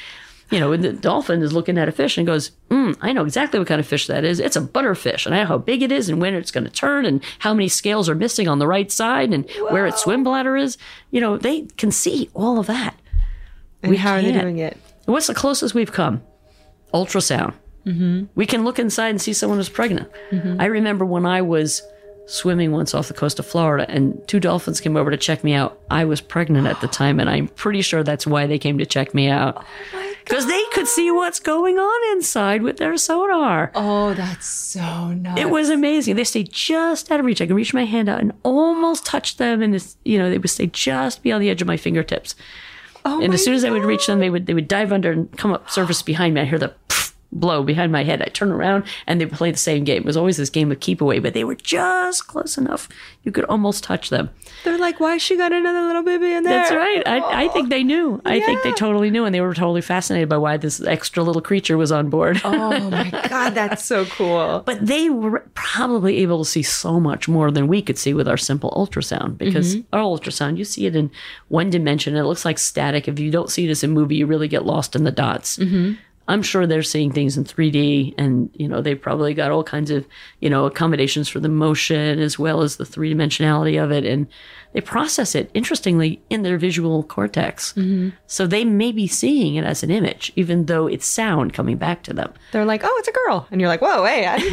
You know, and the dolphin is looking at a fish and goes, mm, I know exactly what kind of fish that is. It's a butterfish, and I know how big it is and when it's going to turn and how many scales are missing on the right side and Whoa. where its swim bladder is. You know, they can see all of that. And we how can't. are they doing it? What's the closest we've come? Ultrasound. Mm-hmm. We can look inside and see someone who's pregnant. Mm-hmm. I remember when I was swimming once off the coast of Florida and two dolphins came over to check me out. I was pregnant at the time, and I'm pretty sure that's why they came to check me out. Because oh they could see what's going on inside with their sonar. Oh, that's so nuts. It was amazing. They stayed just out of reach. I could reach my hand out and almost touch them, and it's, you know, they would stay just beyond the edge of my fingertips. Oh and as soon as God. I would reach them, they would they would dive under and come up surface behind me. I hear the pfft blow behind my head. I turn around and they would play the same game. It was always this game of keep away, but they were just close enough. You could almost touch them. They're like, why she got another little baby in there? That's right. I, I think they knew. I yeah. think they totally knew, and they were totally fascinated by why this extra little creature was on board. Oh my God, that's so cool. But they were probably able to see so much more than we could see with our simple ultrasound, because mm-hmm. our ultrasound, you see it in one dimension. It looks like static. If you don't see it as a movie, you really get lost in the dots. Mm-hmm. I'm sure they're seeing things in three D, and, you know, they probably got all kinds of, you know, accommodations for the motion as well as the three dimensionality of it. And they process it, interestingly, in their visual cortex. Mm-hmm. So they may be seeing it as an image, even though it's sound coming back to them. They're like, oh, it's a girl. And you're like, whoa, hey, how do you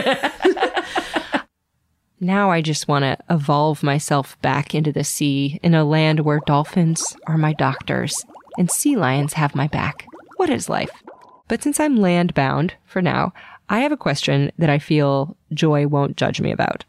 know? Now I just want to evolve myself back into the sea in a land where dolphins are my doctors and sea lions have my back. What is life? But since I'm land-bound for now, I have a question that I feel Joy won't judge me about.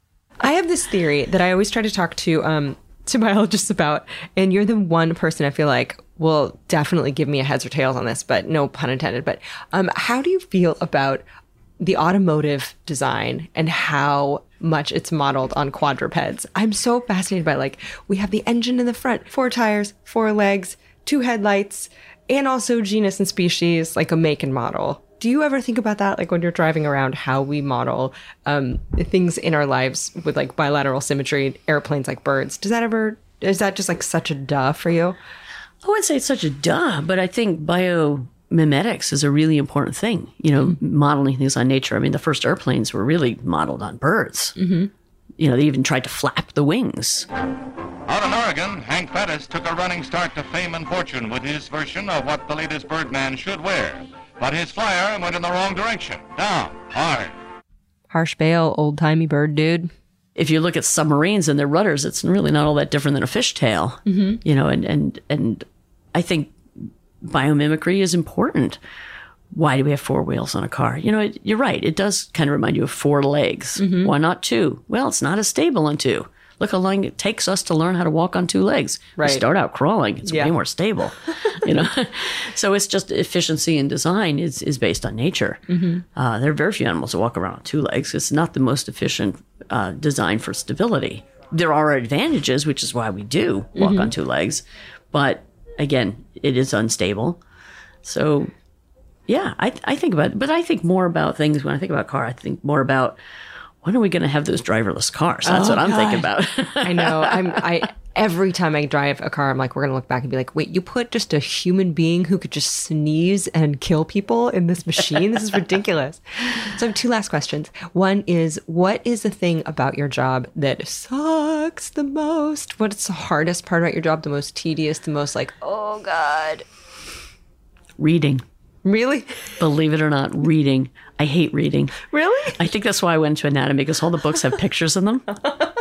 I have this theory that I always try to talk to um, to biologists about, and you're the one person I feel like will definitely give me a heads or tails on this, but no pun intended. But um, how do you feel about the automotive design and how much it's modeled on quadrupeds? I'm so fascinated by, like, we have the engine in the front, four tires, four legs, two headlights, and also genus and species, like a make and model. Do you ever think about that? Like when you're driving around, how we model um, things in our lives with like bilateral symmetry, airplanes like birds. Does that ever, is that just like such a duh for you? I wouldn't say it's such a duh, but I think biomimetics is a really important thing. You know, mm-hmm. modeling things on nature. I mean, the first airplanes were really modeled on birds. Mm-hmm. You know, they even tried to flap the wings. Out in Oregon, Hank Pettis took a running start to fame and fortune with his version of what the latest Birdman should wear. But his flyer went in the wrong direction. Down, hard. Harsh Bale, old-timey bird dude. If you look at submarines and their rudders, it's really not all that different than a fishtail. Mm-hmm. You know, and, and, and I think biomimicry is important. Why do we have four wheels on a car? You know, it, you're right. It does kind of remind you of four legs. Mm-hmm. Why not two? Well, it's not as stable on two. Look how long it takes us to learn how to walk on two legs. Right. We start out crawling. It's yeah. way more stable, you know. So it's just efficiency and design is, is based on nature. Mm-hmm. Uh, there are very few animals that walk around on two legs. It's not the most efficient uh, design for stability. There are advantages, which is why we do walk mm-hmm. on two legs. But again, it is unstable. So yeah, I, I think about it. But I think more about things when I think about car. I think more about, when are we going to have those driverless cars? That's oh, what I'm God. thinking about. I know. I'm. I every time I drive a car, I'm like, we're going to look back and be like, wait, you put just a human being who could just sneeze and kill people in this machine? This is ridiculous. So I have two last questions. One is, what is the thing about your job that sucks the most? What's the hardest part about your job? The most tedious? The most like, oh God. Reading. Really? Believe it or not, reading. I hate reading. Really? I think that's why I went to anatomy, because all the books have pictures in them.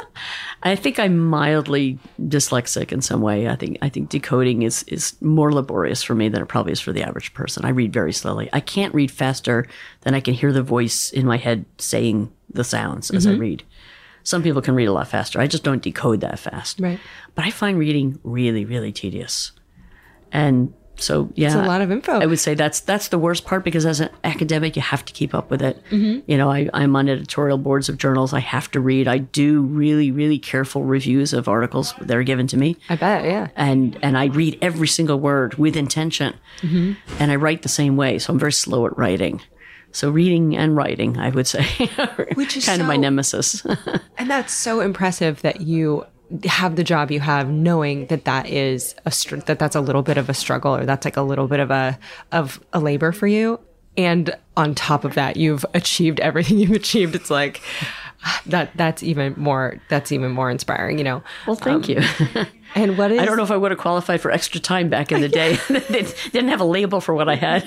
I think I'm mildly dyslexic in some way. I think I think decoding is, is more laborious for me than it probably is for the average person. I read very slowly. I can't read faster than I can hear the voice in my head saying the sounds as mm-hmm. I read. Some people can read a lot faster. I just don't decode that fast. Right. But I find reading really, really tedious. And so, yeah. It's a lot of info. I would say that's that's the worst part, because as an academic, you have to keep up with it. Mm-hmm. You know, I, I'm on editorial boards of journals. I have to read. I do really, really careful reviews of articles that are given to me. I bet, yeah. And and I read every single word with intention. Mm-hmm. And I write the same way. So I'm very slow at writing. So reading and writing, I would say, are Which is kind so, of my nemesis. And that's so impressive that you have the job you have, knowing that that is a str- that that's a little bit of a struggle, or that's like a little bit of a of a labor for you. And on top of that, you've achieved everything you've achieved. It's like that that's even more that's even more inspiring, you know. Well, thank um, you. And what is I don't know if I would have qualified for extra time back in the day. They didn't have a label for what I had.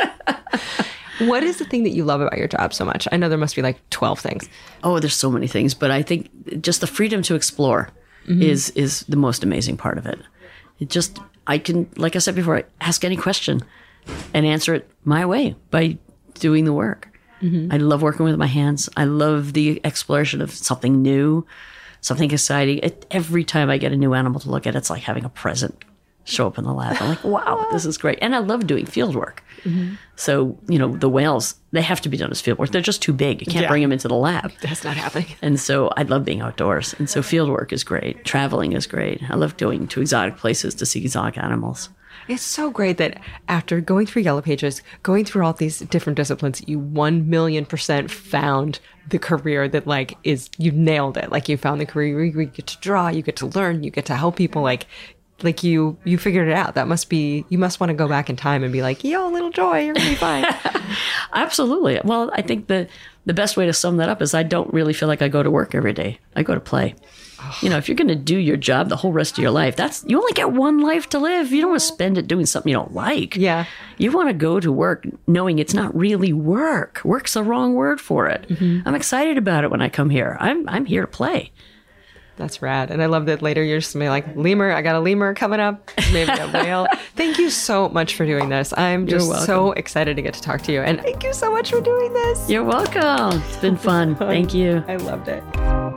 What is the thing that you love about your job so much? I know there must be like twelve things. Oh, there's so many things, but I think just the freedom to explore mm-hmm. is is the most amazing part of it. It just, I can, like I said before, ask any question and answer it my way by doing the work. Mm-hmm. I love working with my hands. I love the exploration of something new, something exciting. It, every time I get a new animal to look at, it's like having a present show up in the lab. I'm like, wow, this is great. And I love doing field work. Mm-hmm. So, you know, the whales, they have to be done as field work. They're just too big. You can't yeah. bring them into the lab. That's not happening. And so I love being outdoors. And so field work is great. Traveling is great. I love going to exotic places to see exotic animals. It's so great that after going through Yellow Pages, going through all these different disciplines, you one million percent found the career that like is, you nailed it. Like you found the career where you get to draw, you get to learn, you get to help people. Like, like you, you figured it out. That must be, you must want to go back in time and be like, yo, little Joy, you're going to be fine. Absolutely. Well, I think the, the best way to sum that up is I don't really feel like I go to work every day. I go to play. You know, if you're going to do your job the whole rest of your life, that's, you only get one life to live. You don't want to spend it doing something you don't like. Yeah. You want to go to work knowing it's not really work. Work's the wrong word for it. Mm-hmm. I'm excited about it when I come here. I'm I'm here to play. That's rad. And I love that later you're just going to be like, lemur, I got a lemur coming up, maybe a whale. Thank you so much for doing this. I'm just so excited to get to talk to you. And thank you so much for doing this. You're welcome. It's been fun. Thank you. I loved it.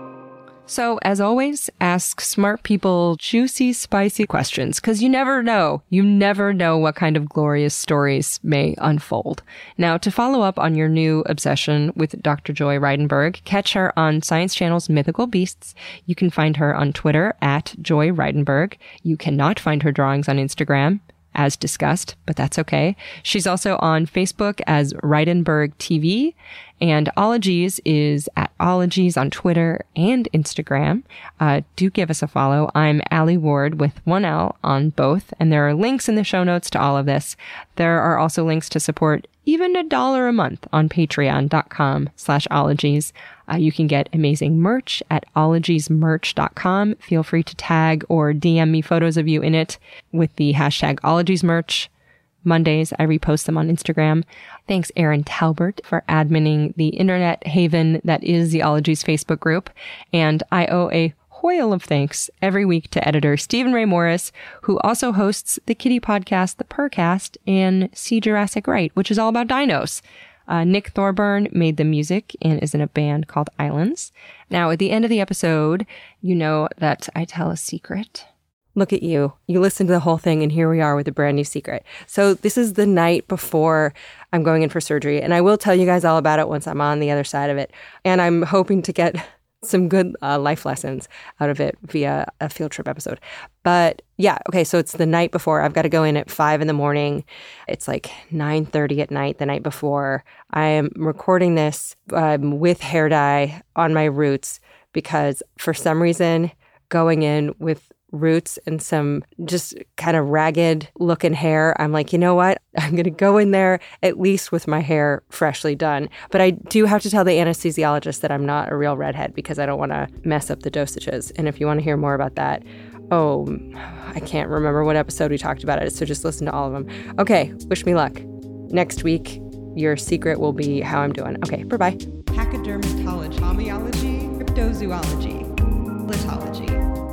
So, as always, ask smart people juicy, spicy questions, because you never know. You never know what kind of glorious stories may unfold. Now, to follow up on your new obsession with Doctor Joy Reidenberg, catch her on Science Channel's Mythical Beasts. You can find her on Twitter at Joy Reidenberg. You cannot find her drawings on Instagram, as discussed, but that's okay. She's also on Facebook as Reidenberg T V, and Ologies is at Ologies on Twitter and Instagram. Uh, do give us a follow. I'm Allie Ward with one L on both, and there are links in the show notes to all of this. There are also links to support even a dollar a month on patreon.com slash ologies. Uh, you can get amazing merch at ologies merch dot com. Feel free to tag or D M me photos of you in it with the hashtag ologiesmerch. Mondays, I repost them on Instagram. Thanks, Aaron Talbert, for adminning the internet haven that is the Ologies Facebook group. And I owe a hoil of thanks every week to editor Stephen Ray Morris, who also hosts the kitty podcast, The Purrcast, and See Jurassic Right, which is all about dinos. Uh, Nick Thorburn made the music and is in a band called Islands. Now, at the end of the episode, you know that I tell a secret. Look at you. You listened to the whole thing, and here we are with a brand new secret. So this is the night before I'm going in for surgery, and I will tell you guys all about it once I'm on the other side of it. And I'm hoping to get some good uh, life lessons out of it via a field trip episode. But yeah, okay, so it's the night before. I've got to go in at five in the morning. It's like nine thirty at night the night before. I am recording this um, with hair dye on my roots because for some reason, going in with roots and some just kind of ragged looking hair, I'm like, you know what? I'm going to go in there at least with my hair freshly done. But I do have to tell the anesthesiologist that I'm not a real redhead because I don't want to mess up the dosages. And if you want to hear more about that, oh, I can't remember what episode we talked about it. So just listen to all of them. Okay, wish me luck. Next week, your secret will be how I'm doing. Okay, bye-bye. Pachydermatology, homeology, cryptozoology, litology,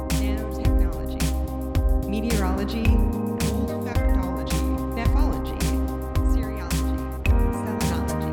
meteorology, olfactology, nephology, serology, selenology.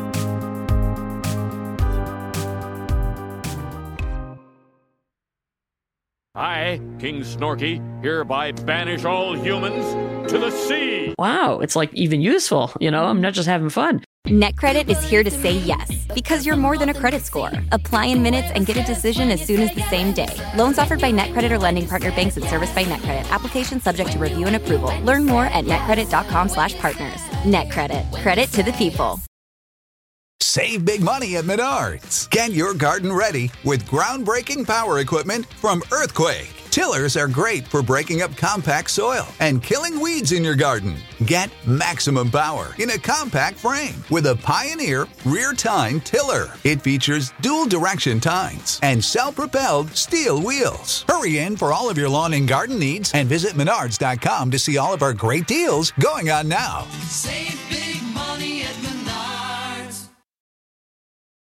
I, King Snorky, hereby banish all humans to the sea. Wow, it's like even useful, you know? I'm not just having fun. NetCredit is here to say yes, because you're more than a credit score. Apply in minutes and get a decision as soon as the same day. Loans offered by NetCredit or lending partner banks and serviced by NetCredit. Application subject to review and approval. Learn more at netcredit.com slash partners. NetCredit. Credit to the people. Save big money at Menards. Get your garden ready with groundbreaking power equipment from Earthquake. Tillers are great for breaking up compact soil and killing weeds in your garden. Get maximum power in a compact frame with a Pioneer rear tine tiller. It features dual direction tines and self-propelled steel wheels. Hurry in for all of your lawn and garden needs and visit menards dot com to see all of our great deals going on now. Save